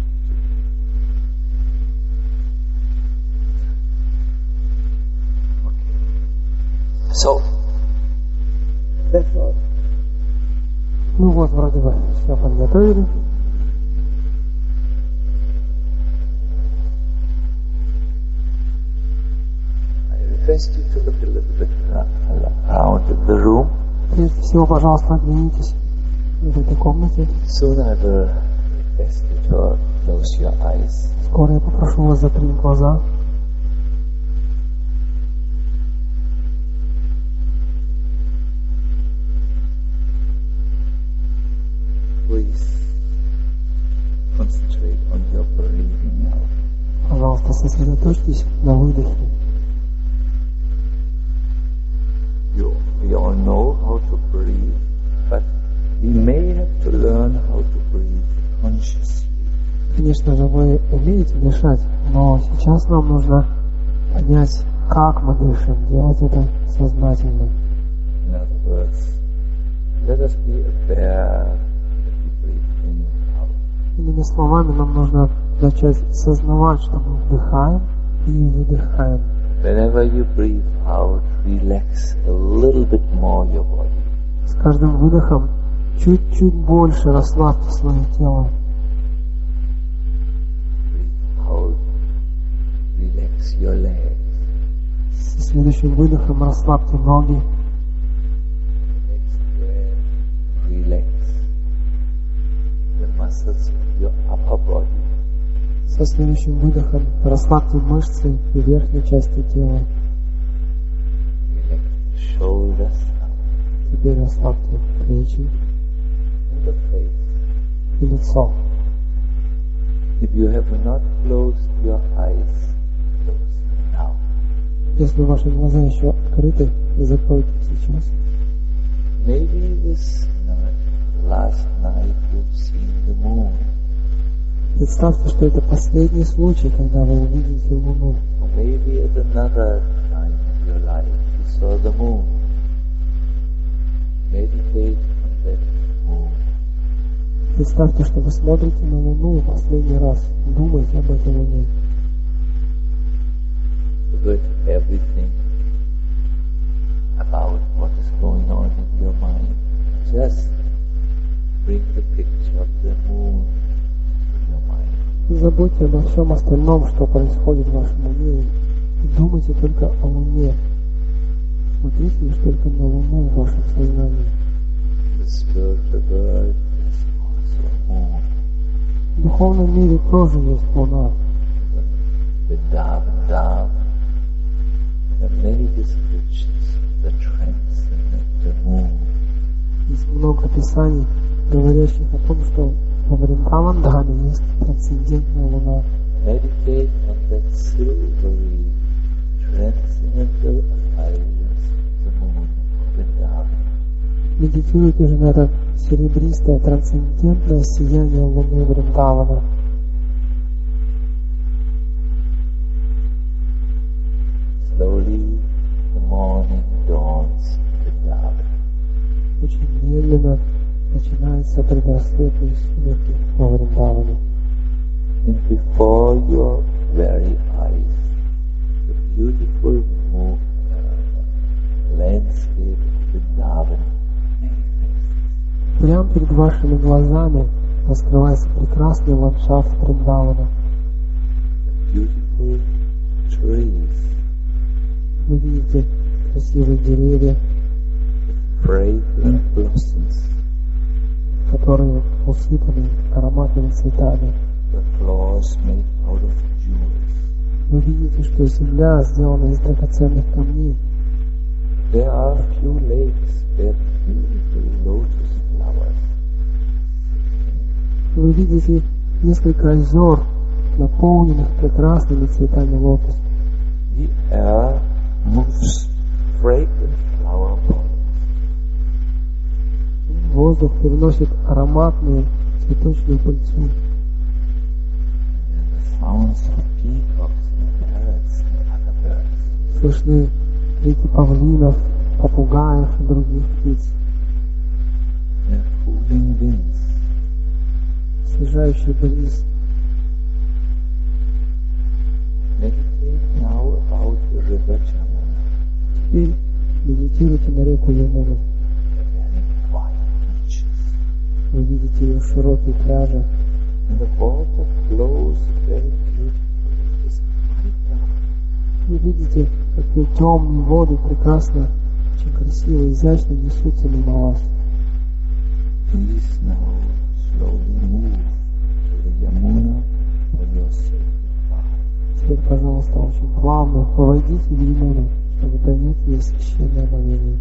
So, that's all.
Ну вот, вроде бы все подготовили.
I request you to look a little bit around the room.
Прежде всего, пожалуйста, оглянитесь в этой комнате.
Soon I will request you to close your eyes.
Скоро я попрошу вас закрыть глаза.
Please concentrate on your breathing now.
Пожалуйста, сосредоточьтесь на выдохе.
We all know how to breathe, but we may have to learn how to breathe consciously.
Конечно же, вы умеете дышать, но сейчас нам нужно понять, как мы дышим, делать это сознательно.
In other words, let us be aware that we breathe in and out.
Иными словами, нам нужно начать сознавать, что мы вдыхаем и выдыхаем.
Whenever you breathe out, relax a little bit more your body.
С каждым выдохом чуть-чуть больше расслабьте свое тело.
Breathe out, relax your legs.
С следующим выдохом расслабьте ноги.
Next breath, relax the muscles of your upper body.
Со следующим выдохом расслабьте мышцы и верхней части тела.
Relax the shoulders.
Теперь расслабьте плечи
And the face.
и лицо.
If you have not closed your eyes, close them now.
Если ваши глаза еще открыты, закройте сейчас.
Maybe this night, last night you've seen the moon.
Представьте, что это последний случай, когда вы увидите Луну.
Or maybe at another time of your life you saw the moon. Meditate on that moon.
Представьте, что вы смотрите на Луну в последний раз. Думайте об этой Луне.
Forget everything about what is going on in your mind. Just bring the picture of the moon to your mind.
Забудьте обо всем остальном, что происходит в вашем уме, и думайте только о Луне. Смотрите лишь только на Луну в вашем сознании.
The spiritual world is also a moon.
В духовном мире тоже есть Луна.
Vrindavan Dham. There are many descriptions of the transcendental moon.
Есть много писаний, говорящих о том, что во Вриндаван-Дхаме есть трансцендентная Луна.
Meditate on that silvery, transcendental appearance of the moon of Vrindavan.
Медитируйте же на это серебристое, трансцендентное сияние Луны Вриндавана.
Slowly, the morning dawns in Vrindavan.
Очень медленно начинается предрассветные сумерки во Вриндаване.
And before your very eyes, the beautiful landscape of Vrindavan.
Прямо перед вашими глазами раскрывается прекрасный ландшафт Вриндавана.
Beautiful trees.
Вы видите красивые деревья,
fragrant blossoms.
которые усыпаны ароматными цветами.
The floors made out of jewels.
Вы видите, что земля сделана из драгоценных камней.
There are a few lakes where beautiful lotus flowers.
Вы видите несколько озер, наполненных прекрасными цветами лотоса.
The air moves fragrant flower balls.
Воздух переносит ароматную цветочную пыльцу.
And the sounds of peacocks and parrots and
слышны крики павлинов, попугаев и других птиц. Снижающий бриз. Теперь медитируйте на реку Ямуну. Вы видите ее широкие пляжи. Вы видите, какие темные воды прекрасно, очень красиво и изящно несутся мимо вас. Теперь, пожалуйста, очень плавно войдите в Ямуну, чтобы принять ей священное омовение.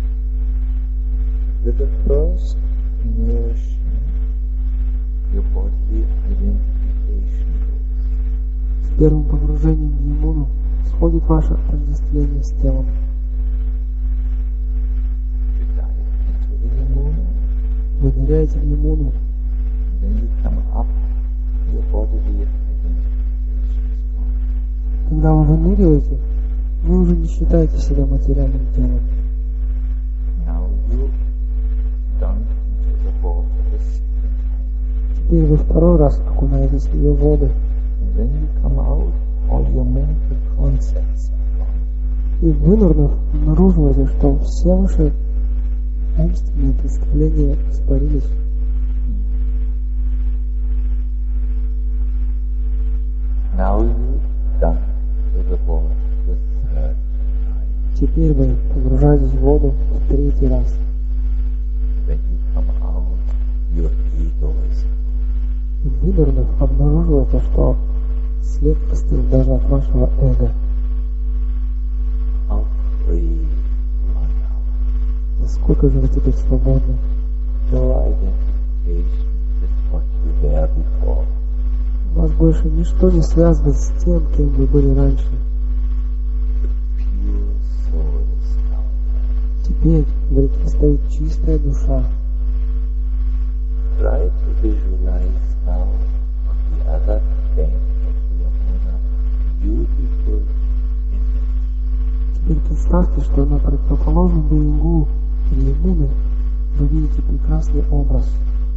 С первым погружением в Ямуну сходит ваше отождествление с телом. Вы ныряете в Ямуну. Когда вы выныриваете, вы уже не считаете себя материальным телом. Теперь вы второй раз окунаетесь в ее воды. И вынырнув, обнаруживаете, что все ваши умственные представления испарились. Теперь вы погружаетесь в воду в третий раз. И вынырнув, обнаруживаете, что след простыл даже от вашего эго. Насколько же вы теперь свободны? Вас больше ничто не связывает с тем, кем вы были раньше. Теперь в реке стоит чистая душа. Теперь представьте, что на противоположном берегу Ямуны вы видите прекрасный образ.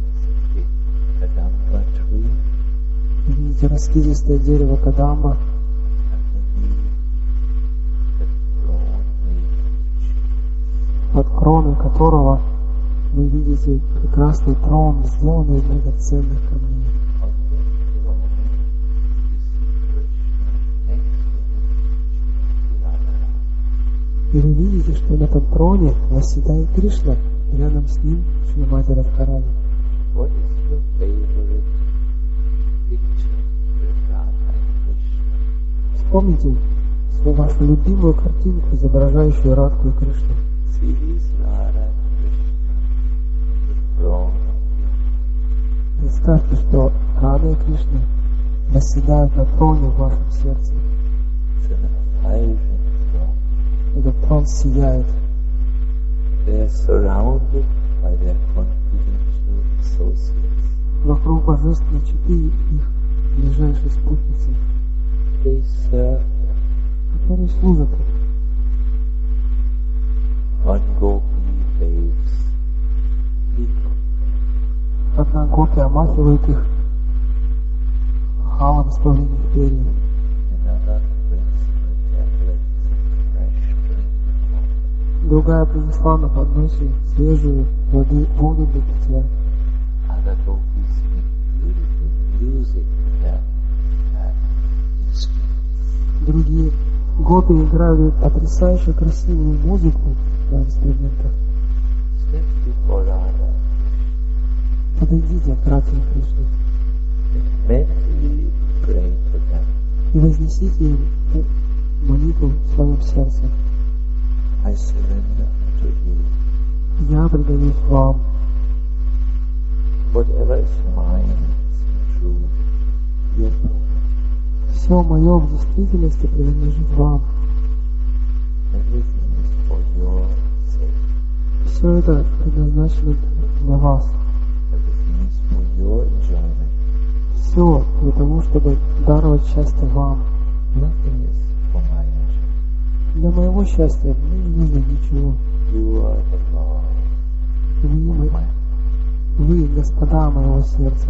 Вы видите раскидистое дерево Кадамба, под кроной которого вы видите прекрасный трон, сделанный из драгоценных камней. И вы видите, что на этом троне восседает Кришна, и рядом с ним Шримати Радхарани. Вспомните вашу любимую картинку, изображающую Радху и Кришну. Представьте, что Рада и Кришна восседают на троне в вашем сердце. Этот трон сияет. Вокруг божественной четы и их ближайшие спутницы, которые служат им. Одна гопи омахивает их халом из павлиних перьев. Другая принесла на подносе свежую воду для питья. Другие гопи играют потрясающе красивую музыку на инструментах. Подойдите к Радхе и Кришне и вознесите им молитву в своем сердце. Я предаюсь вам. Все мое в действительности принадлежит вам. Все это предназначено для вас. Все для того, чтобы даровать счастье вам. Для моего счастья мне не нужно ничего.
You are the Lord.
Вы господа моего сердца.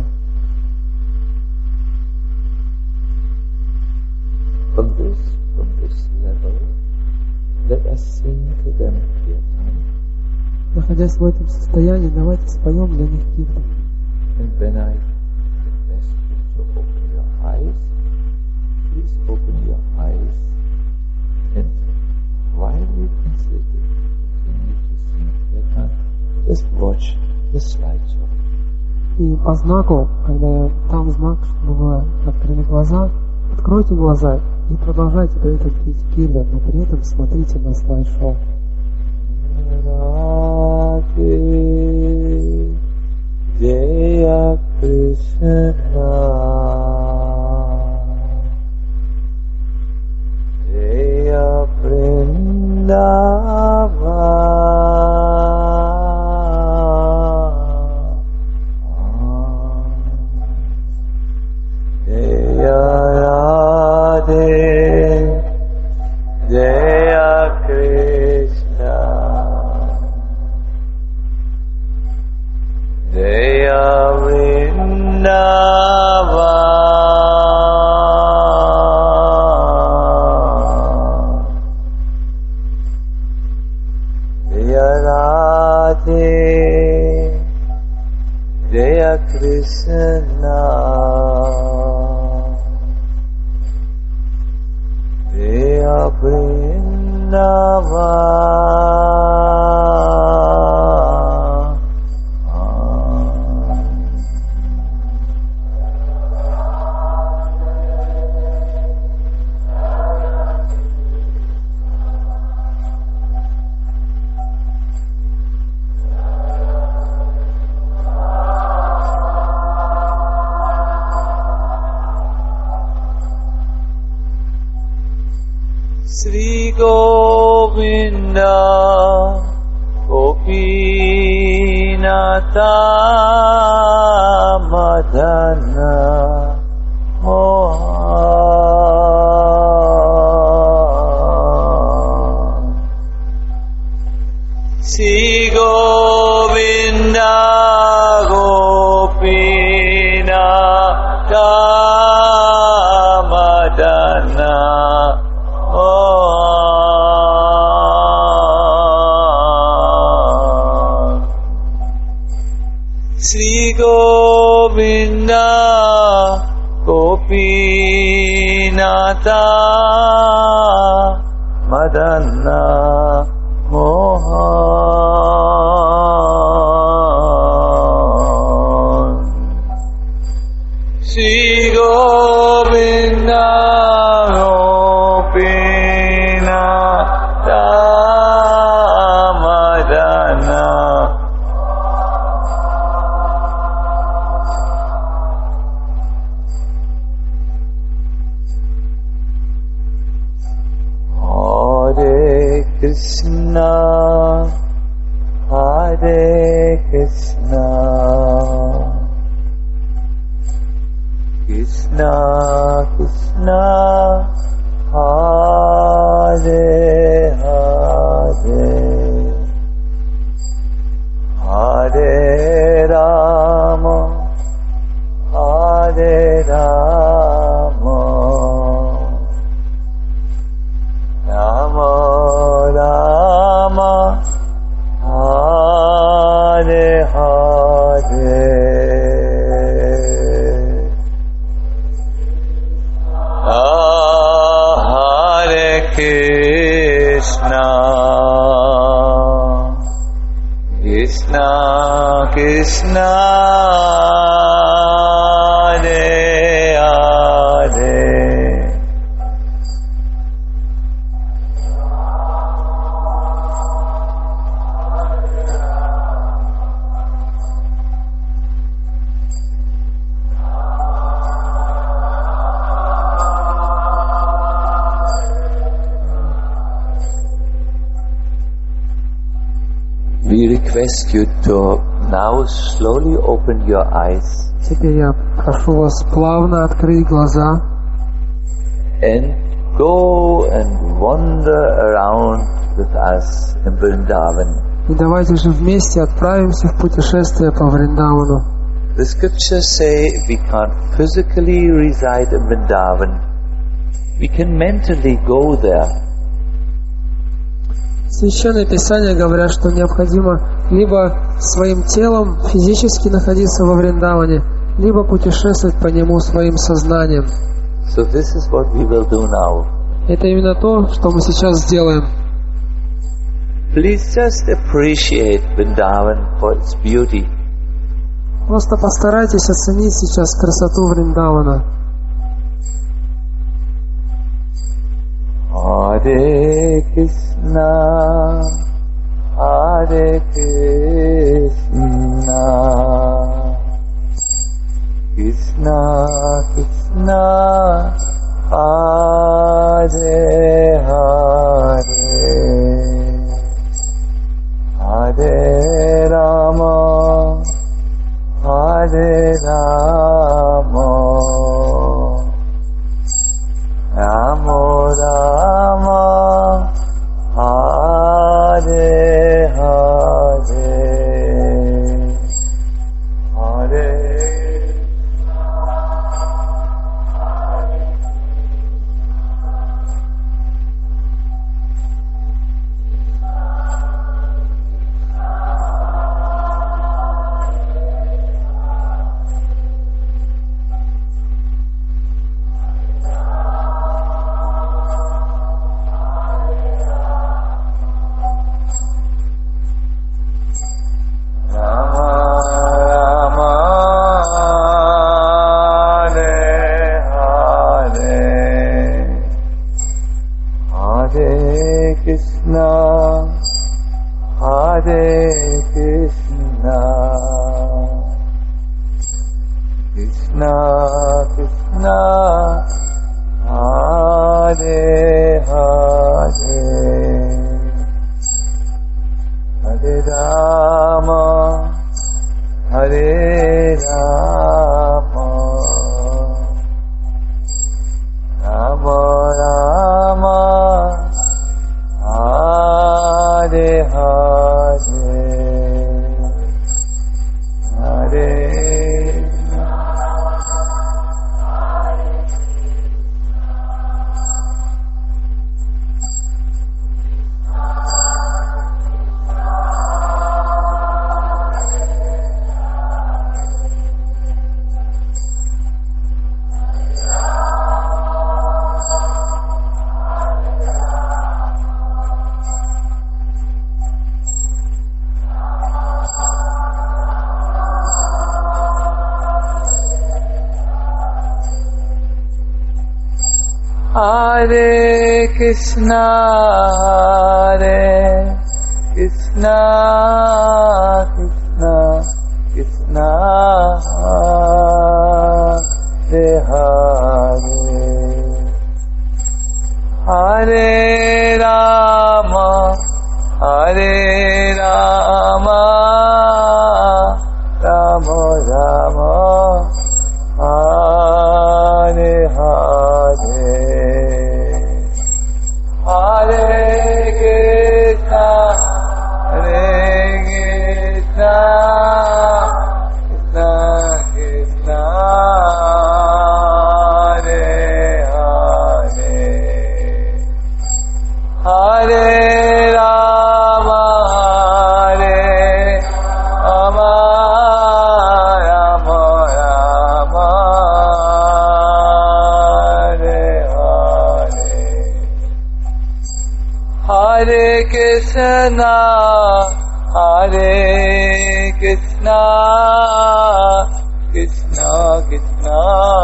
From this level, let us sing to them kirtan.
Находясь в этом состоянии, давайте споем для них киртан.
And when I request you to open your eyes, please open your eyes, and while you continue to sing kirtan, just watch the slideshow.
И по знаку, когда там знак, чтобы вы открыли глаза, откройте глаза и продолжайте при этом петь киртан, но при этом смотрите на слайд-шоу.
Jaya Krishna, Jaya Vrindavan, Jaya Radhe, Jaya Krishna, Jaya Vrindavan, Jaya Radhe, Jaya Krishna, Jaya Vrindavan. Sri Govinda Gopinatha Madana Mohan. Sri Govinda Gopinatha Madana Sri Govinda Gopinatha Madana Mohan. Sri Govinda Gopinatha Madana. Krishna, Hare Krishna, Krishna Krishna, Hare Hare, Hare Rama, Hare Rama, Rama Rama, Hare Hare, Hare Krishna, Krishna Krishna, Hare Hare. We request you to now slowly open your eyes.
Теперь я прошу вас плавно открыть глаза.
And go and wander around with us in Vrindavan.
И давайте же вместе отправимся в путешествие по Вриндавану.
The scriptures say we can't physically reside in Vrindavan. We can mentally go there.
Священные Писания говорят, что необходимо либо своим телом физически находиться во Вриндаване, либо путешествовать по нему своим сознанием.
So this is what we will do now.
Это именно то, что мы сейчас сделаем.
Please just appreciate Vrindavan for its beauty.
Просто постарайтесь оценить сейчас красоту Вриндавана.
Hare Krishna, Hare Krishna, Krishna Krishna, Hare Hare, Hare Rama, Hare Rama, Rama Rama, Hare Hare, Hare Krishna, Hare Krishna, Krishna Krishna, Hare Hare, Hare Rama, Hare Rama, Rama Rama, Hare Hare, Hare Hare Krishna, Hare Krishna, Krishna Krishna, Hare Hare, Hare Rama, Hare Rama, Rama Rama, Hare Hare, Hare Krishna, Hare Krishna, Krishna Krishna, Hare Hare, Hare Rama, Hare Rama, Rama Rama, Hare Krishna, Hare Krishna, Krishna Krishna,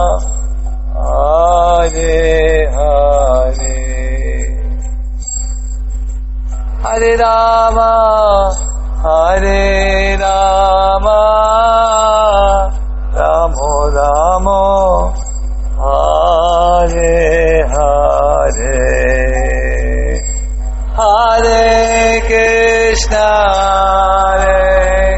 Hare Hare, Hare Rama, Hare Rama, Rama Rama, Hare Hare, Hare Krishna, Hare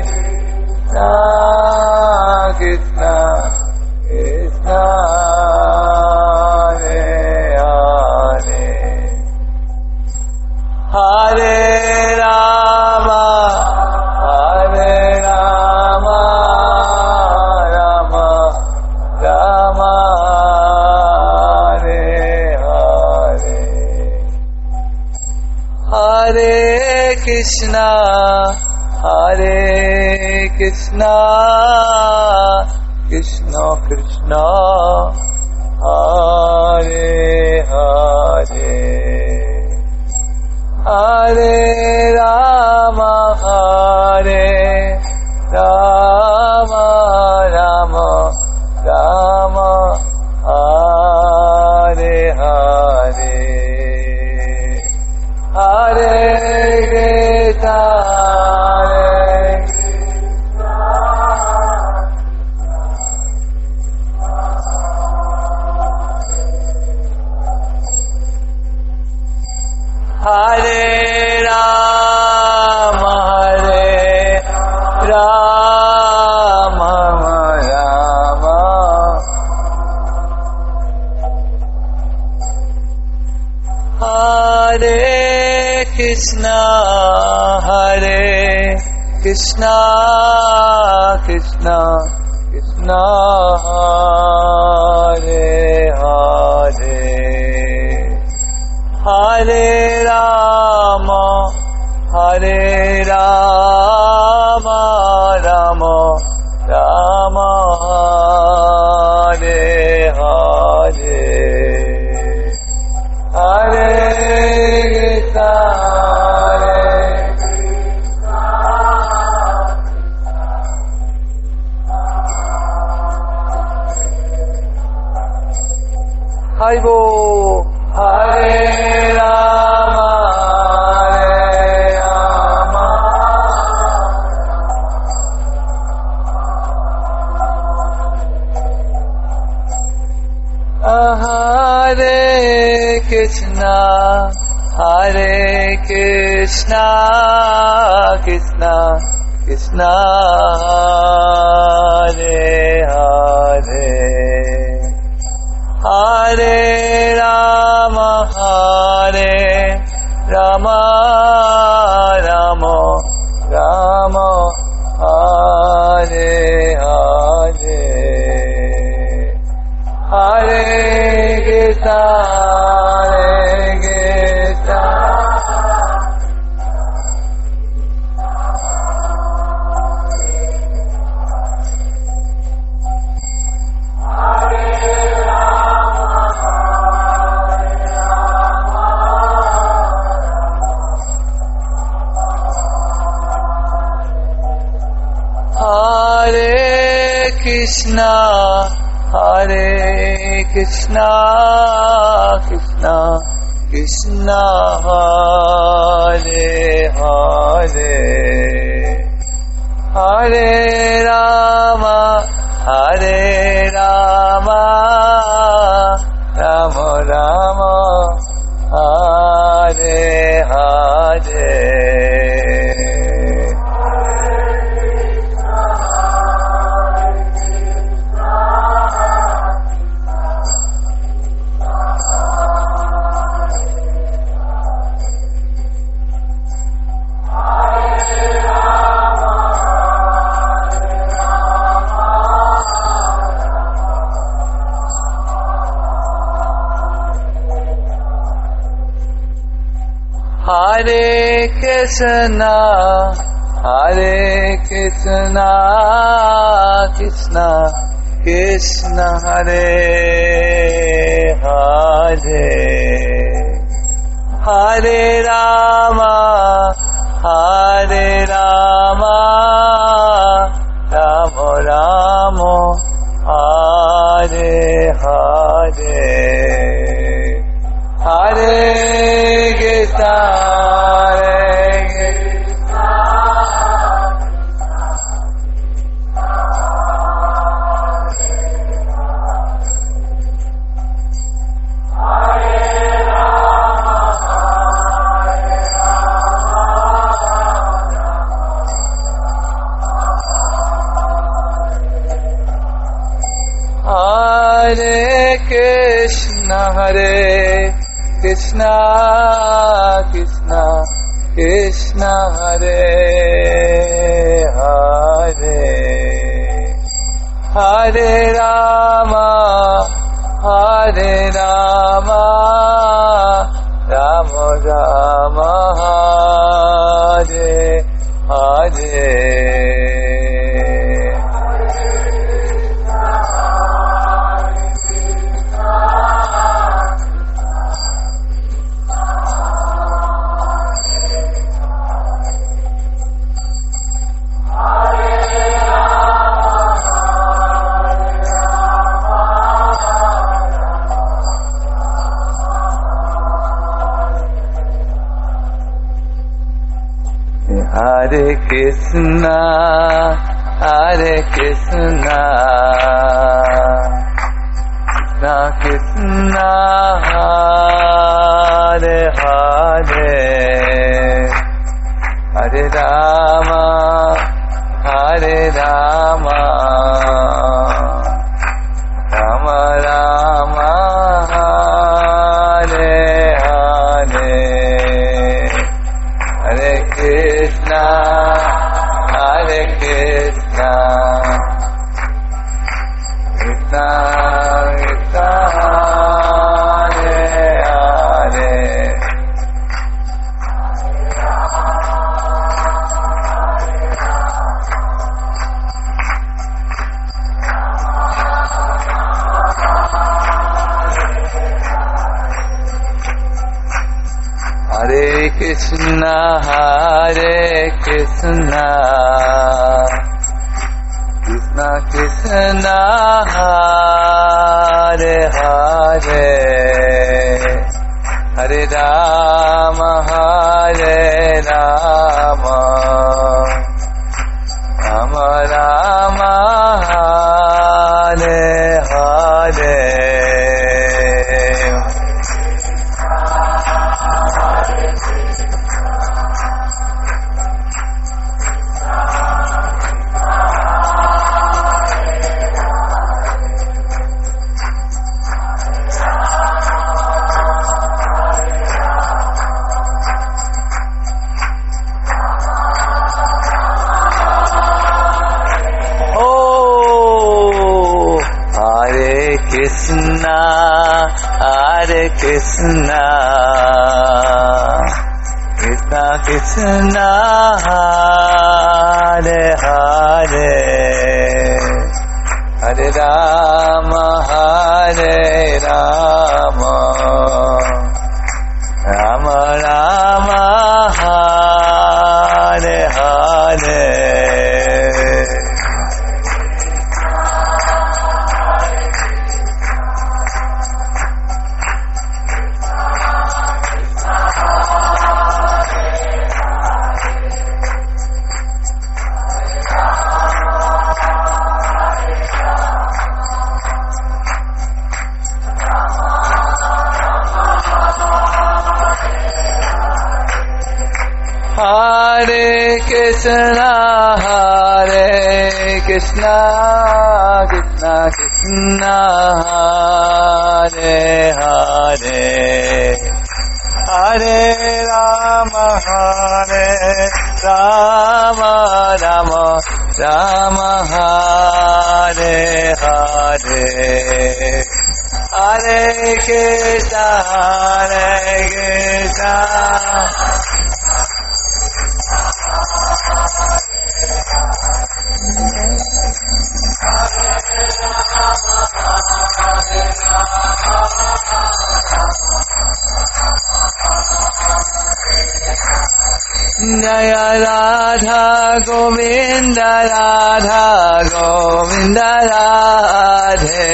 Krishna, Krishna Krishna, Hare Hare,
Krishna, Hare Krishna, Krishna Krishna, Hare Hare, Hare Rama, Hare Rama, Rama Rama, Hare Hare, Hare Krishna, Hare Rama, Hare Rama, Rama Hare Krishna, Hare Krishna, Krishna Krishna, Hare Hare, Hare Rama, Hare Rama, Rama Rama, Hare Hare, Hare Krishna, Hare Bo, Hare Rama, Hare Rama, Hare Krishna, Hare Krishna, Krishna Krishna, Hare Hare, Hare Rama, Hare Rama, Rama Rama, Hare Hare, Hare Krishna, Hare Krishna, Hare Krishna, Hare Krishna, Krishna Krishna, Hare Hare, Hare Rama, Hare Rama, Rama Rama, Hare Hare, Hare Krishna, Hare Krishna, Krishna Krishna, Hare Hare, Hare Rama, Hare Rama, Rama Rama, Hare Hare, Hare Krishna, Hare Krishna, Hare Krishna, Krishna Krishna, Hare Hare, Hare Rama, Hare Rama, Rama Rama, Hare Krishna, Hare Krishna, Krishna Krishna, Hare Hare, Hare Rama, Hare Rama, Rama Rama, Hare Hare, Hare Krishna, Hare Krishna, Krishna Krishna, Hare Hare. Hare Krishna, Hare Krishna, Krishna Krishna, Hare Hare, Hare Rama, Hare Rama, Rama Rama, Hare Hare. Krishna, Hare Krishna, Krishna Krishna, Hare Hare, Hare Rama, Hare Rama, Rama Rama, Hare Hare. Hare Krishna, Hare Krishna, Krishna Krishna, Hare Hare, Hare Rama, Hare Rama, Rama Rama, Hare Hare, Hare Krishna, Hare Krishna. Jaya Radha Govinda, Radha Govinda Radhe.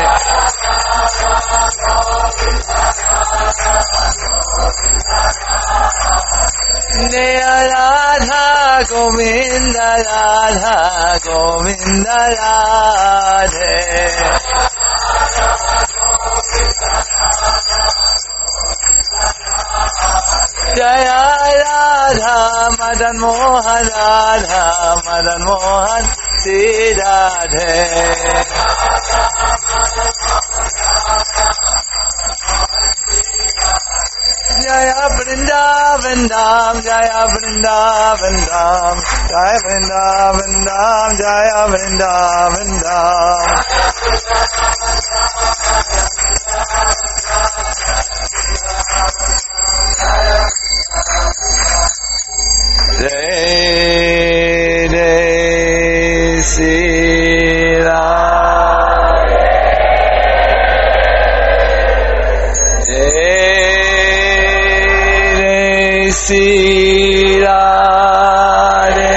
Jaya Radha Govinda, Radha Govinda Radhe. Jaya Radha Madan Mohan, Radha Madan Mohan Sri Radhe. Jaya Vrindavan Dham, Jaya Vrindavan Dham, Jaya Vrindavan Dham, Jaya Vrindavan Dham. Jai Sri Radhe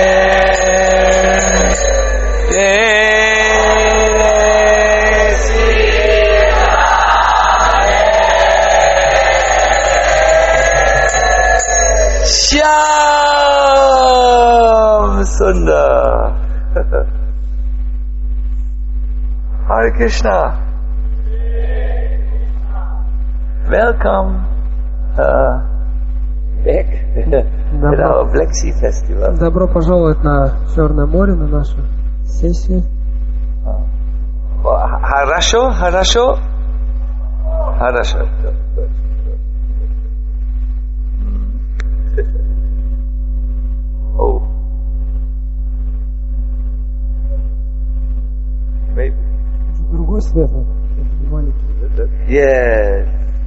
Shyam Sundar. Hare Krishna. Welcome back at our Black Sea Festival.
Добро пожаловать на Черное море, на нашу сессию.
Хорошо, хорошо. Хорошо. Oh. Maybe.
Другой свет.
Yes.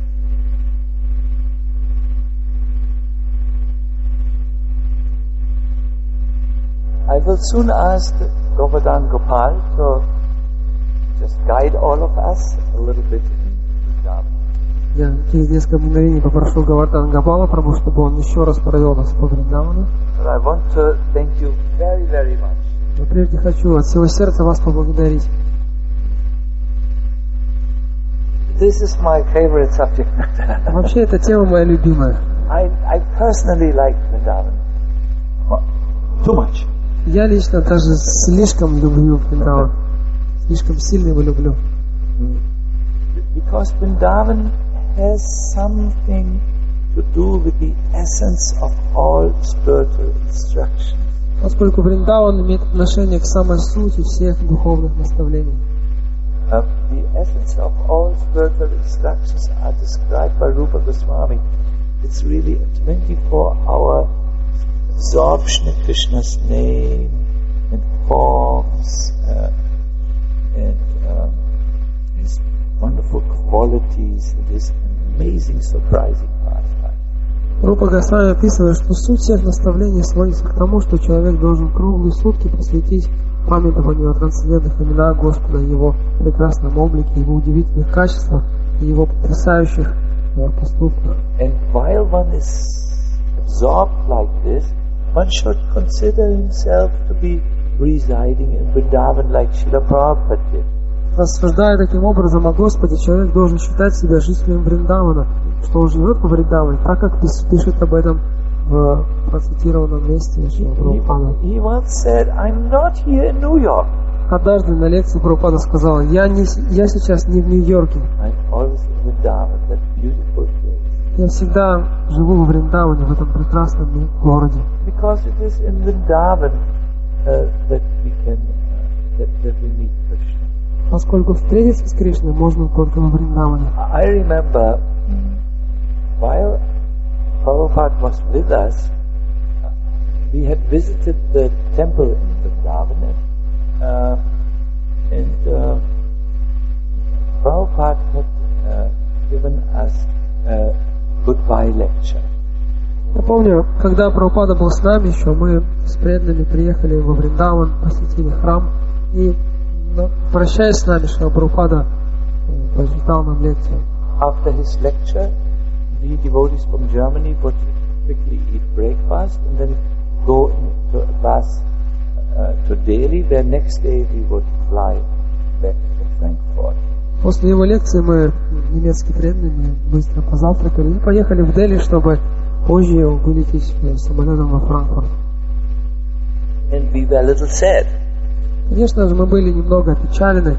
I will soon ask Govardhan Gopal to just guide all of us a little bit in Vrindavan.
Я через несколько мгновений попрошу Говардхана Гопала, Прабху, чтобы он еще раз провел нас по Вриндавану.
But I want to thank you very, very much.
Но прежде хочу от всего сердца вас поблагодарить.
This is my favorite subject matter.
Вообще, эта тема моя любимая.
I personally like Vrindavan. Too much.
Я лично даже слишком люблю Вриндаван. Слишком сильно его люблю.
Because Vrindavan has something to do with the essence of all spiritual instruction.
Поскольку Вриндаван имеет отношение к самой сути всех духовных наставлений.
The essence of all spiritual instructions are described by Rupa Goswami. It's really a 24-hour absorption in Krishna's name and forms and his wonderful qualities and his amazing, surprising pastime.
Рупа Госвами описывает, что суть всех наставлений сводится к тому, что человек должен круглые сутки посвятить памятованию о трансцендентных именах Господа, Его прекрасном облике, Его удивительных качествах и Его потрясающих поступках.
And while one is absorbed like this, one should consider himself to be residing in Vrindavan like Srila Prabhupada did.
Рассуждая таким образом о Господе, человек должен считать себя жителем Вриндавана, что он живет по Вриндаване, так как пишет об этом в процитированном месте Шрила Прабхупада.
He once said, I'm not here in New York.
Однажды на лекции Прабхупада сказал, я сейчас не в Нью-Йорке.
I'm always in Vrindavan, that beautiful place.
Я всегда живу во Вриндаване, в этом прекрасном городе.
Because it is in Vrindavan that we meet Krishna.
Поскольку встретиться с Кришной можно только во Вриндаване.
I remember while Prabhupada was with us, we had visited the temple in Vrindavan, and Prabhupada had given us a goodbye lecture.
Я помню, когда Прабхупада был с нами еще, мы с преданными приехали во Вриндаван, посетили храм, и прощаясь с нами, Шрила Прабхупада прочитал нам лекцию.
After his lecture, we devotees from Germany would quickly eat breakfast and then go into a bus to Delhi. The next day we would fly back to Frankfurt.
После его лекции мы, немецкие преданные, быстро позавтракали и поехали в Дели, чтобы позже вылететь самолетом во Франкфурт.
And we were a little sad.
Конечно же, мы были немного опечалены.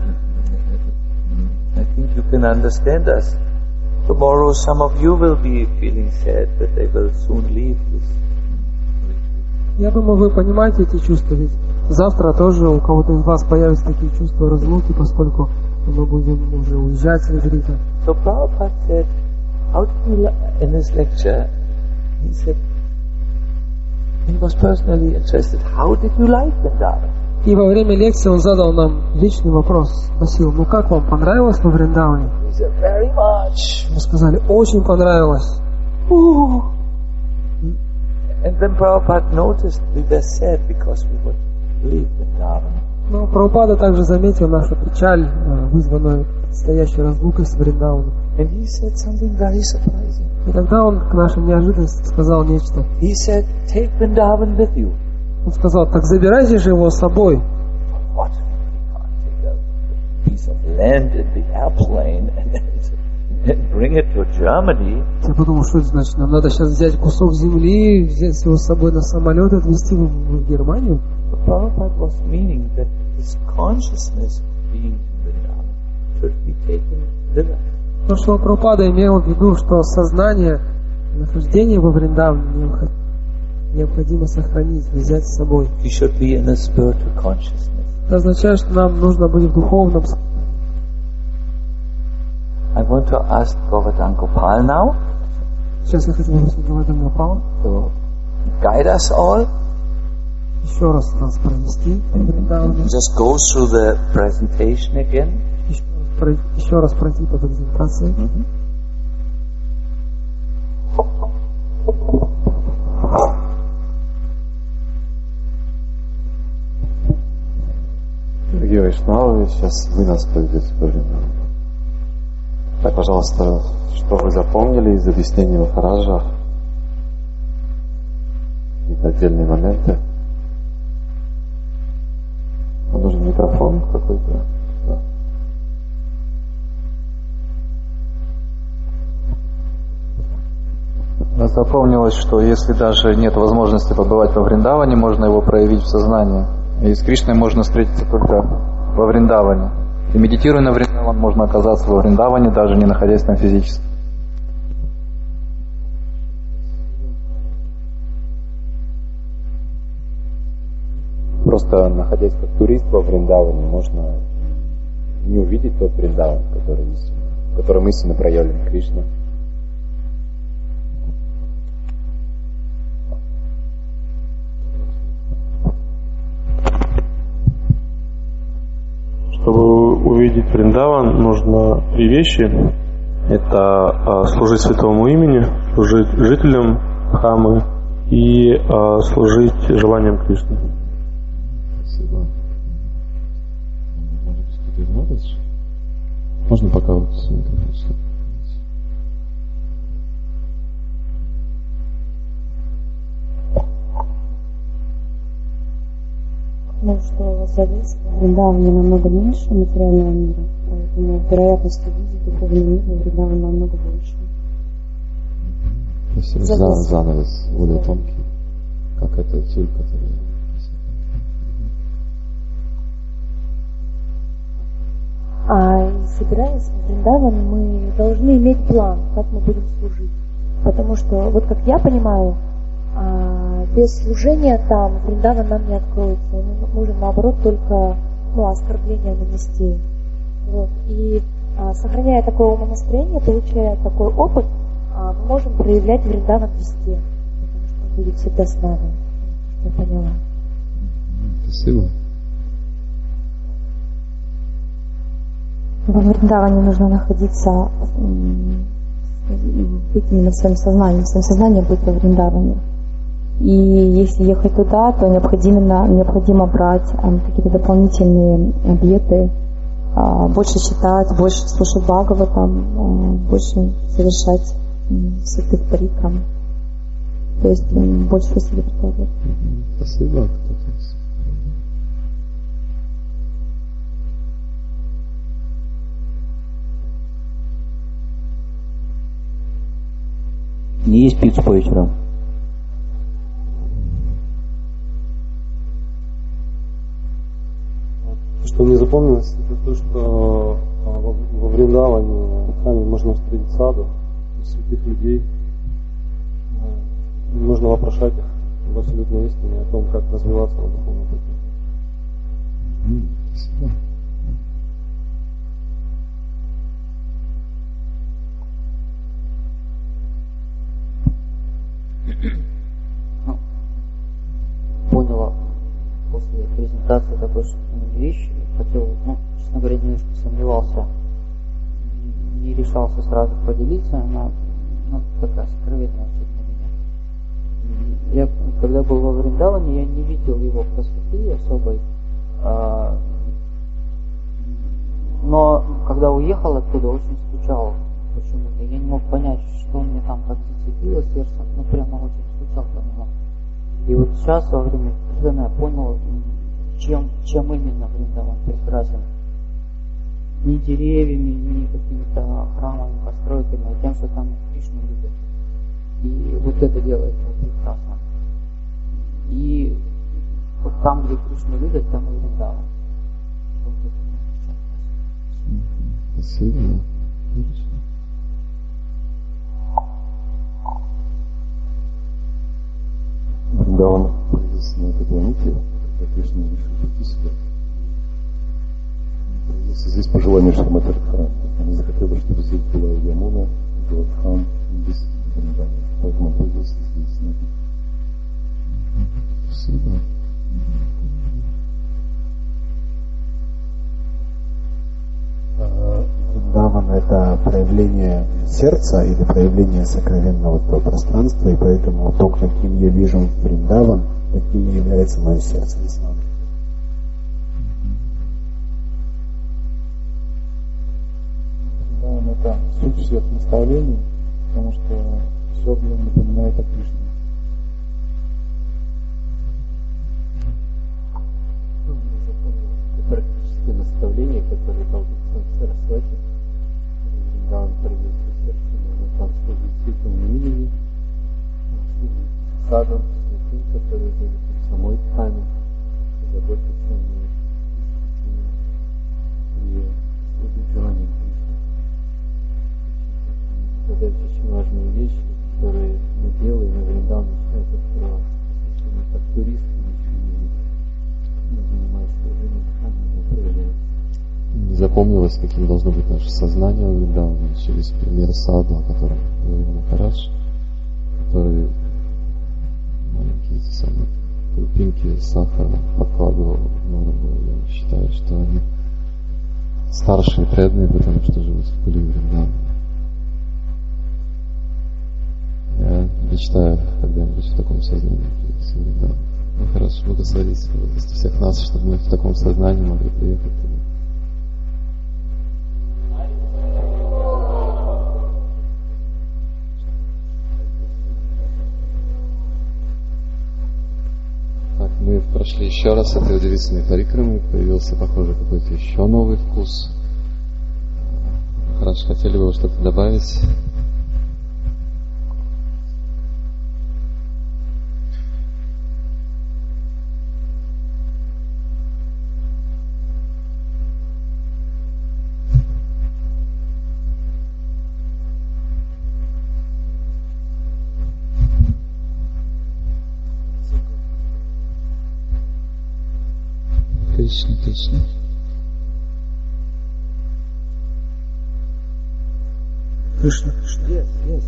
I think you can understand us. Tomorrow some of you will be feeling sad that they will soon leave this.
Я думаю, вы понимаете эти чувства, ведь завтра тоже у кого-то из вас появятся такие чувства разлуки, поскольку мы будем уже уезжать с ретрита.
So Prabhupada said, how did you in his lecture, he said, he was personally interested, how did you like Vrindavan?
И во время лекции он задал нам личный вопрос, спросил, ну как вам, понравилось во Вриндаване?
He said, very much.
Мы сказали, очень понравилось.
And then Prabhupada noticed we were sad because we would leave Vrindavan.
Но Прабхупада также заметил нашу печаль, вызванную предстоящей разлукой с Вриндаваном.
And he said something very surprising.
И тогда он к нашей неожиданности сказал нечто.
He said, take Vrindavan with you.
Он сказал, так забирайте же его с собой.
What? We can't take a piece of land in the airplane and bring it to Germany.
Я подумал, что это значит? Нам надо сейчас взять кусок земли, взять его с собой на самолет и отвезти его в Германию?
But Prabhupada was meaning that this consciousness of being in Vrindavan should be taken with us.
То, что Прабхупада имел в виду, что сознание нахождения во Вриндаване необходимо сохранить, взять с собой.
We should be in a spiritual consciousness.
Это означает, что нам нужно быть в духовном.
I want to ask Govardhan Gopal now.
Сейчас я хотел спросить Govardhan Gopal.
To guide us all.
Еще раз нас провести.
Just go through the presentation again.
Еще раз пройти по презентации.
Дорогие Вайшнавы, сейчас вы нас поведете по Вриндавану. Так, пожалуйста, что вы запомнили из объяснений Махараджа? Какие-то отдельные моменты? Вам нужен микрофон какой-то? Да.
Запомнилось, что если даже нет возможности побывать во Вриндаване, можно его проявить в сознании. И с Кришной можно встретиться только во Вриндаване. И медитируя на Вриндаван, можно оказаться во Вриндаване, даже не находясь там физически.
Просто находясь как турист во Вриндаване, можно не увидеть тот Вриндаван, в котором истинно проявлен Кришна.
Чтобы увидеть Вриндаван, нужно 3 вещи. Это служить святому имени, служить жителям Дхаммы и служить желаниям Кришны.
Спасибо. Может быть, кто-то измотается? Можно пока вот с микрофоном?
Ну, что завис в Вриндаване намного меньше материального мира, поэтому вероятность увидеть духовный мир во Вриндаване намного больше.
Спасибо. Занавес более тонкий, как это тюль, который...
Собираясь в Вриндаван, мы должны иметь план, как мы будем служить. Потому что, вот как я понимаю, без служения там Вриндаван нам не откроется. Он нужен, наоборот, только оскорбление нанести. Вот. И сохраняя такое умонастроение, получая такой опыт, мы можем проявлять Вриндаван везде. Потому что он будет всегда с нами. Я поняла.
Спасибо.
Во Вриндаване нужно находиться, быть именно в своем сознании. В своем сознании быть во Вриндаване. И если ехать туда, то необходимо брать какие-то дополнительные обеты, больше читать, больше слушать Бхагаватам, больше совершать святых парикрам. То есть больше усилий прикладывать.
Спасибо.
Не есть пиццу по вечерам.
Что мне запомнилось, это то, что во Вриндаване в храме можно встретить саду, святых людей. Можно вопрошать их в абсолютной истине о том, как развиваться на духовном пути.
Спасибо.
Поняла после презентации такой вещи, хотел, честно говоря, немножко сомневался, не решался сразу поделиться, она такая сокровенная для меня. Я, когда был во Вриндаване, я не видел его красоты особой, но когда уехал оттуда, очень скучал почему-то. Я не мог понять, что мне там как зацепило сердцем, ну прямо очень скучал по нему. И вот сейчас во время Киртана я понял, чем именно Вриндаван прекрасен. Не деревьями, не какими-то храмами, постройками, а тем, что там Кришну любят. И вот это делает его прекрасно. И вот там, где Кришну любят, там и Вриндаван.
Спасибо.
Вриндаван появился на этой планете, когда Кришна решил прийти сюда. Появился здесь по желанию Шримати Радхарани. Она захотела, чтобы здесь была и Ямуна, и Голадхан, и здесь Вриндаван. Поэтому он появился здесь.
Спасибо.
Вриндаван — это проявление сердца или проявление сокровенного этого пространства, и поэтому то, каким я вижу Вриндаван, таким и является мое сердце на самом деле.
Вриндаван — это суть всех наставлений, потому что все в нем напоминает о Кришне.
Практические наставления, которые дал Сарасвати. Вриндаван проявился в сердце, нужно там служить святому имени, служить саду, святым, которые были в самой Дхаме, заботиться о ней, и служить желанием Кришны. Это очень важные вещи, которые мы делаем, и Вриндаван начинает открываться. Если мы как туристы ничего не видим, мы занимаемся служением Дхаме, мы проявляем.
Не запомнилось, каким должно быть наше сознание у Вриндавана, через пример саду, о котором говорил Махарадж, который маленькие эти самые крупинки сахара подкладывал в нору. Я считаю, что они старшие и преданные, потому что живут в пыли Вриндавана. Я мечтаю когда-нибудь в таком сознании прийти в Вриндаван. Махарадж благословит всех нас, чтобы мы в таком сознании могли приехать туда. Так, мы прошли еще раз этой удивительной парикрамы, появился, похоже, какой-то еще новый вкус. Махарадж, хотели бы вы что-то добавить?
Krishna, Krishna.
Krishna, Krishna.
Yes.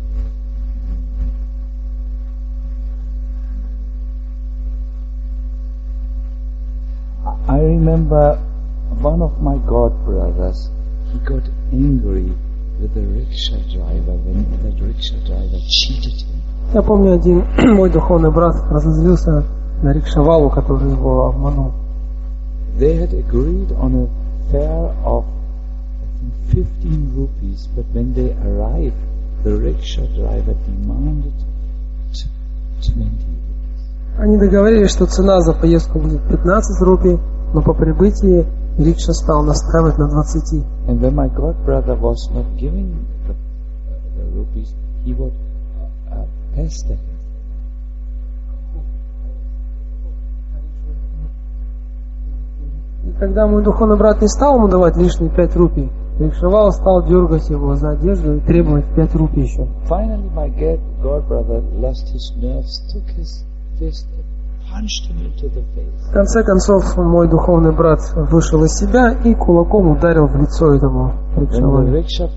I remember one of my god brothers, he got angry with the rickshaw driver when that rickshaw driver cheated him.
Я помню, один мой духовный брат разозлился на рикшавалу, который его обманул.
They had agreed on a fare of 15 rupees, but when they arrived, the rickshaw driver demanded 20 rupees.
Они договорились, что цена за поездку будет 15 рупий, но по прибытии рикша стал настаивать на 20.
And when my god brother was not giving the rupees, he would pester him.
И когда мой духовный брат не стал ему давать лишние 5 рупий, рикшавал стал дергать его за одежду и требовать 5 рупий еще.
Finally, my god brother lost his nerves, took his fist and punched him into the face.
В конце концов, мой духовный брат вышел из себя и кулаком ударил в лицо этому рикшавалу.
When the rickshaw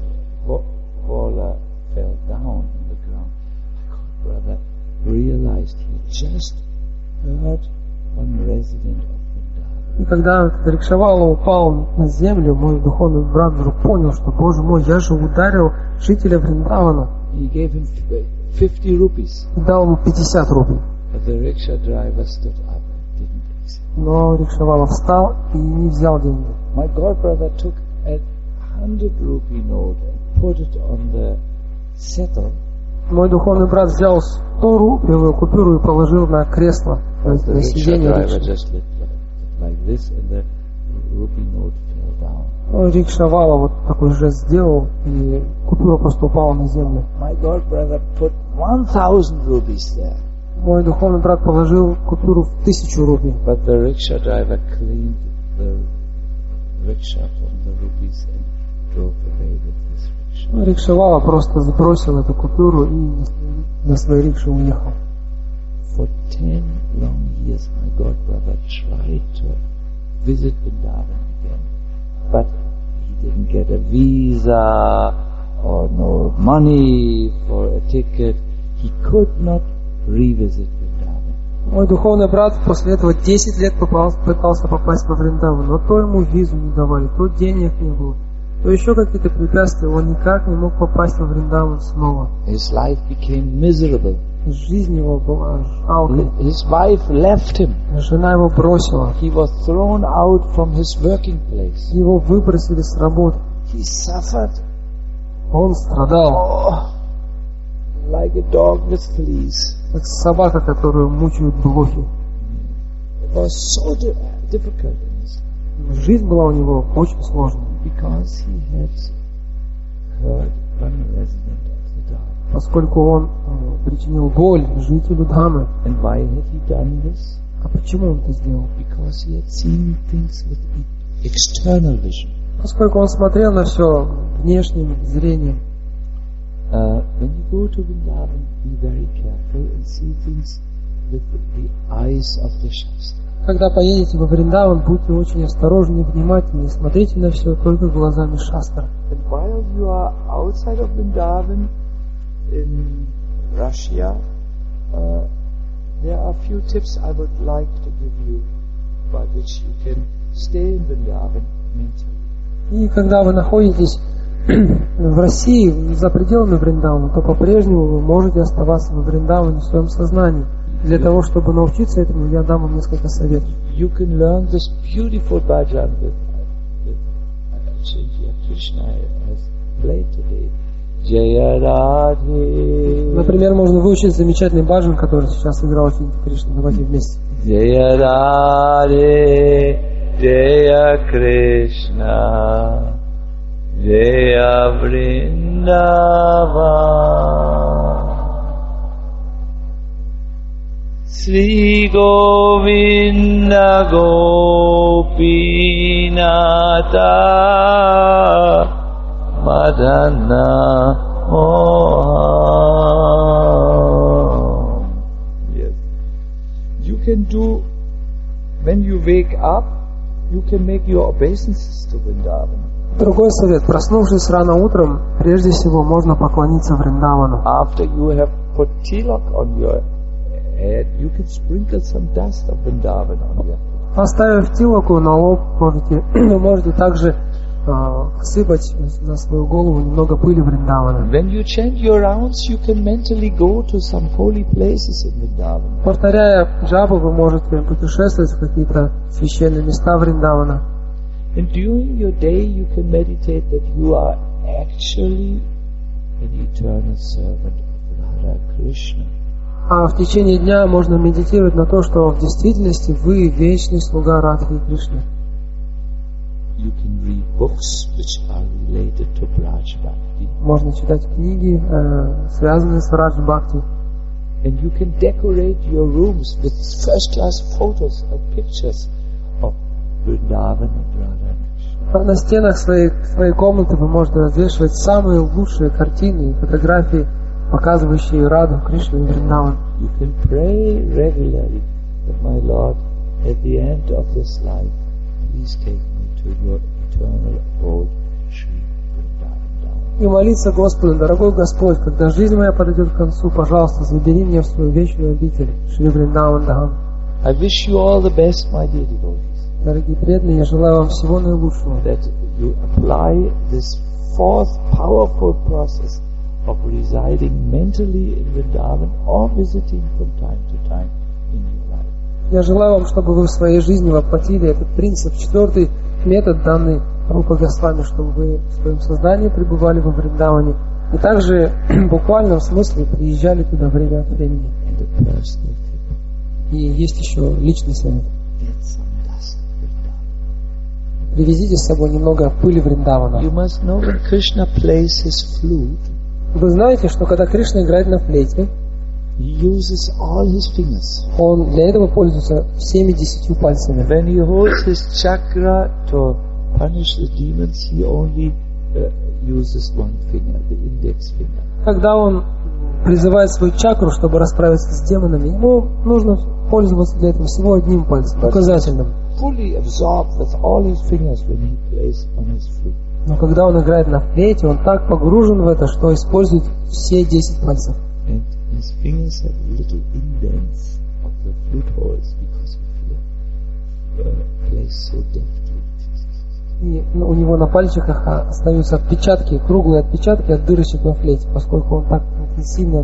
fell down on the ground, my god brother realized he just hurt one resident of
И когда этот рикшавала упал на землю, мой духовный брат вдруг понял, что, Боже мой, я же ударил жителя Вриндавана.
He gave him 50 rupees.
И дал ему 50 рупий.
But the rickshaw driver stood up and didn't accept.
Но рикшавала встал и не взял деньги.
My god brother took 100 rupee note and put it on the settle.
Мой духовный брат взял 100 рупиевую купюру и положил на кресло, то есть на сиденье рикши. Рикшавала вот такой жест сделал, и купюра просто упала на землю.
My God brother put 1000 rupees there.
Мой духовный брат положил купюру в 1000 рупий.
But the rickshaw driver cleaned the rickshaw from the rupees and drove away with this rickshaw.
Рикшавала просто сбросил эту купюру и на своей рикше уехал.
For 10 long years, my God brother tried to visit Vrindavan again, but he didn't get a visa or no money for a ticket. He could not revisit Vrindavan.
Мой духовный брат после этого 10 лет пытался попасть во Вриндаван, но то ему визу не давали, то денег не было, то еще какие-то препятствия, он никак не мог попасть во Вриндаван снова.
His life became miserable.
Жизнь его была жалкой.
His wife left him.
Жена его бросила.
He was thrown out from his working place.
Его выбросили с работы.
He suffered.
Он страдал.
Oh, like a dog with fleas.
Как собака, которую мучают блохи.
It was so difficult.
Жизнь была у него очень сложная.
Because he had heard one resident of the Dharma.
Поскольку он причинил боль жителю Дхаммы.
And why had he done this?
А почему он это сделал?
Because he had seen things with external vision.
Поскольку он смотрел на все внешним зрением.
When you go to Vrindavan, be very careful and see things with the eyes of the Shastra.
Когда поедете во Вриндаван, будьте очень осторожны и внимательны, смотрите на все только глазами Шастра.
And while you are outside of Vrindavan, in Russia, there are a few tips I would like to give you by which you can stay in Vrindavan mentally.
И когда вы находитесь в России, за пределами Вриндавана, то по-прежнему вы можете оставаться во Вриндаване в своем сознании. Для того, чтобы научиться этому, я дам вам несколько советов.
You can learn this beautiful bhajan with Krishna has played today. Jaya Radhe.
Например, можно выучить замечательный баджан, который сейчас играл Кришна. Давайте вместе.
Jaya Radhe, Jaya Krishna, Jaya Vrindavan. Sri Govinda Gopinata Madana Mohan. Yes. You can do, when you wake up, you can make your obeisances to Vrindavan.
Другой совет. Проснувшись рано утром, прежде всего можно поклониться Вриндавану.
After you have put tilak on your head, you can sprinkle some dust of Vrindavan on your head.
Поставив тилаку на лоб, вы можете также всыпать на свою голову немного пыли Вриндавана.
When you chant your rounds, you can mentally go to some holy places in Vrindavan.
Повторяя джапу, вы можете путешествовать в какие-то священные места Вриндавана.
And during your day, you can meditate that you are actually an eternal servant of Radha Krishna.
А в течение дня можно медитировать на то, что в действительности вы вечный слуга Радхи и Кришны.
You can read books which are related to Braj Bhakti.
Можно читать книги, связанные с Брадж Бхакти.
And you can decorate your rooms with first-class photos and pictures of Vrindavan and Radha Krishna.
На стенах своей комнаты вы можете развешивать самые лучшие картины и фотографии, показывающие Раду, Кришну и Вриндаван.
You can pray regularly that, my Lord, at the end of this life, please take me to your eternal abode, Shri Vrindavan.
И молиться Господу: дорогой Господь, когда жизнь моя подойдет к концу, пожалуйста, забери меня в свою вечную обитель, Шри Вриндаван Дхам.
I wish you all the best, my dear devotees.
Дорогие преданные, я желаю вам всего наилучшего.
That you apply this fourth powerful process of residing mentally in Vrindavan or visiting from time to time in your life.
Я желаю вам, чтобы вы в своей жизни воплотили этот принцип, четвертый метод, данный Рупа Госвами, чтобы вы в своем сознании пребывали во Вриндаване, и также в буквальном смысле приезжали туда время от времени. И есть еще личный совет. Привезите с собой немного пыли Вриндавана.
You must know when Krishna plays his flute,
вы знаете, что когда Кришна играет на флейте,
he uses all his fingers.
Он для этого пользуется всеми 10 пальцами.
When he holds his chakra to punish the demons, he only uses one finger, the index finger.
Когда он призывает свою чакру, чтобы расправиться с демонами, ему нужно пользоваться для этого всего одним пальцем, указательным.
Fully absorbed with all his fingers when he plays on his flute.
Но когда он играет на флейте, он так погружен в это, что использует все 10 пальцев.
And his fingers have little indents of the flute holes because he plays so deftly.
И у него на пальчиках остаются отпечатки, круглые отпечатки от дырочек на флейте, поскольку он так интенсивно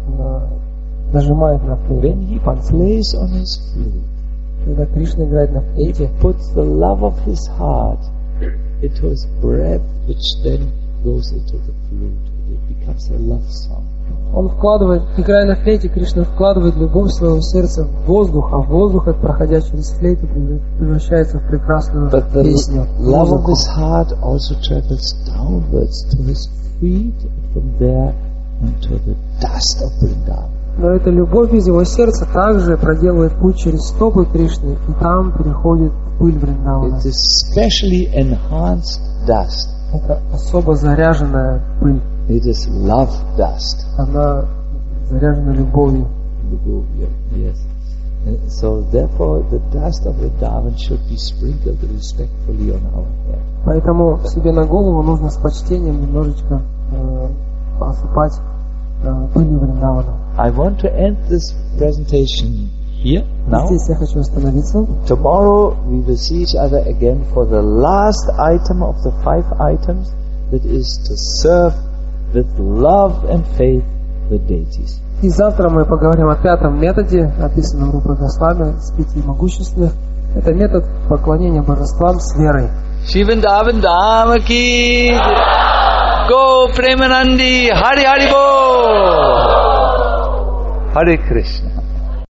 нажимает на флейте.
When he plays on his flute,
когда Кришна играет на флейте,
he puts the love of his heart into his breath, which then goes into the flute. It becomes a love song.
Он вкладывает, играя на флейте, Кришна вкладывает любовь своего сердца в воздух, а воздух, проходя через флейту, превращается в прекрасную песню.
Love of his heart also travels downwards to his feet, and from there into the dust of Vrindavan.
Но эта любовь из его сердца также проделывает путь через стопы Кришны, и там переходит в пыль Вриндавана.
It is specially enhanced dust.
Это особо заряженная пыль.
It is love dust.
Она заряжена любовью.
Yes. So therefore the dust of Vrindavan should be sprinkled respectfully on our head.
Поэтому себе на голову нужно с почтением немножечко посыпать пылью Вриндавана.
I want to end this presentation here now.
Здесь я хочу остановиться.
Tomorrow we will see each other again for the last item of the 5 items, that is to serve with love and faith the deities.
И завтра мы поговорим о 5-м методе, описанном Рупой Госвами из 5 могущественных. Это метод поклонения божествам с верой.
Shivandavan Dham ki Go Premanandi Hari Hari Bo Hare Krishna.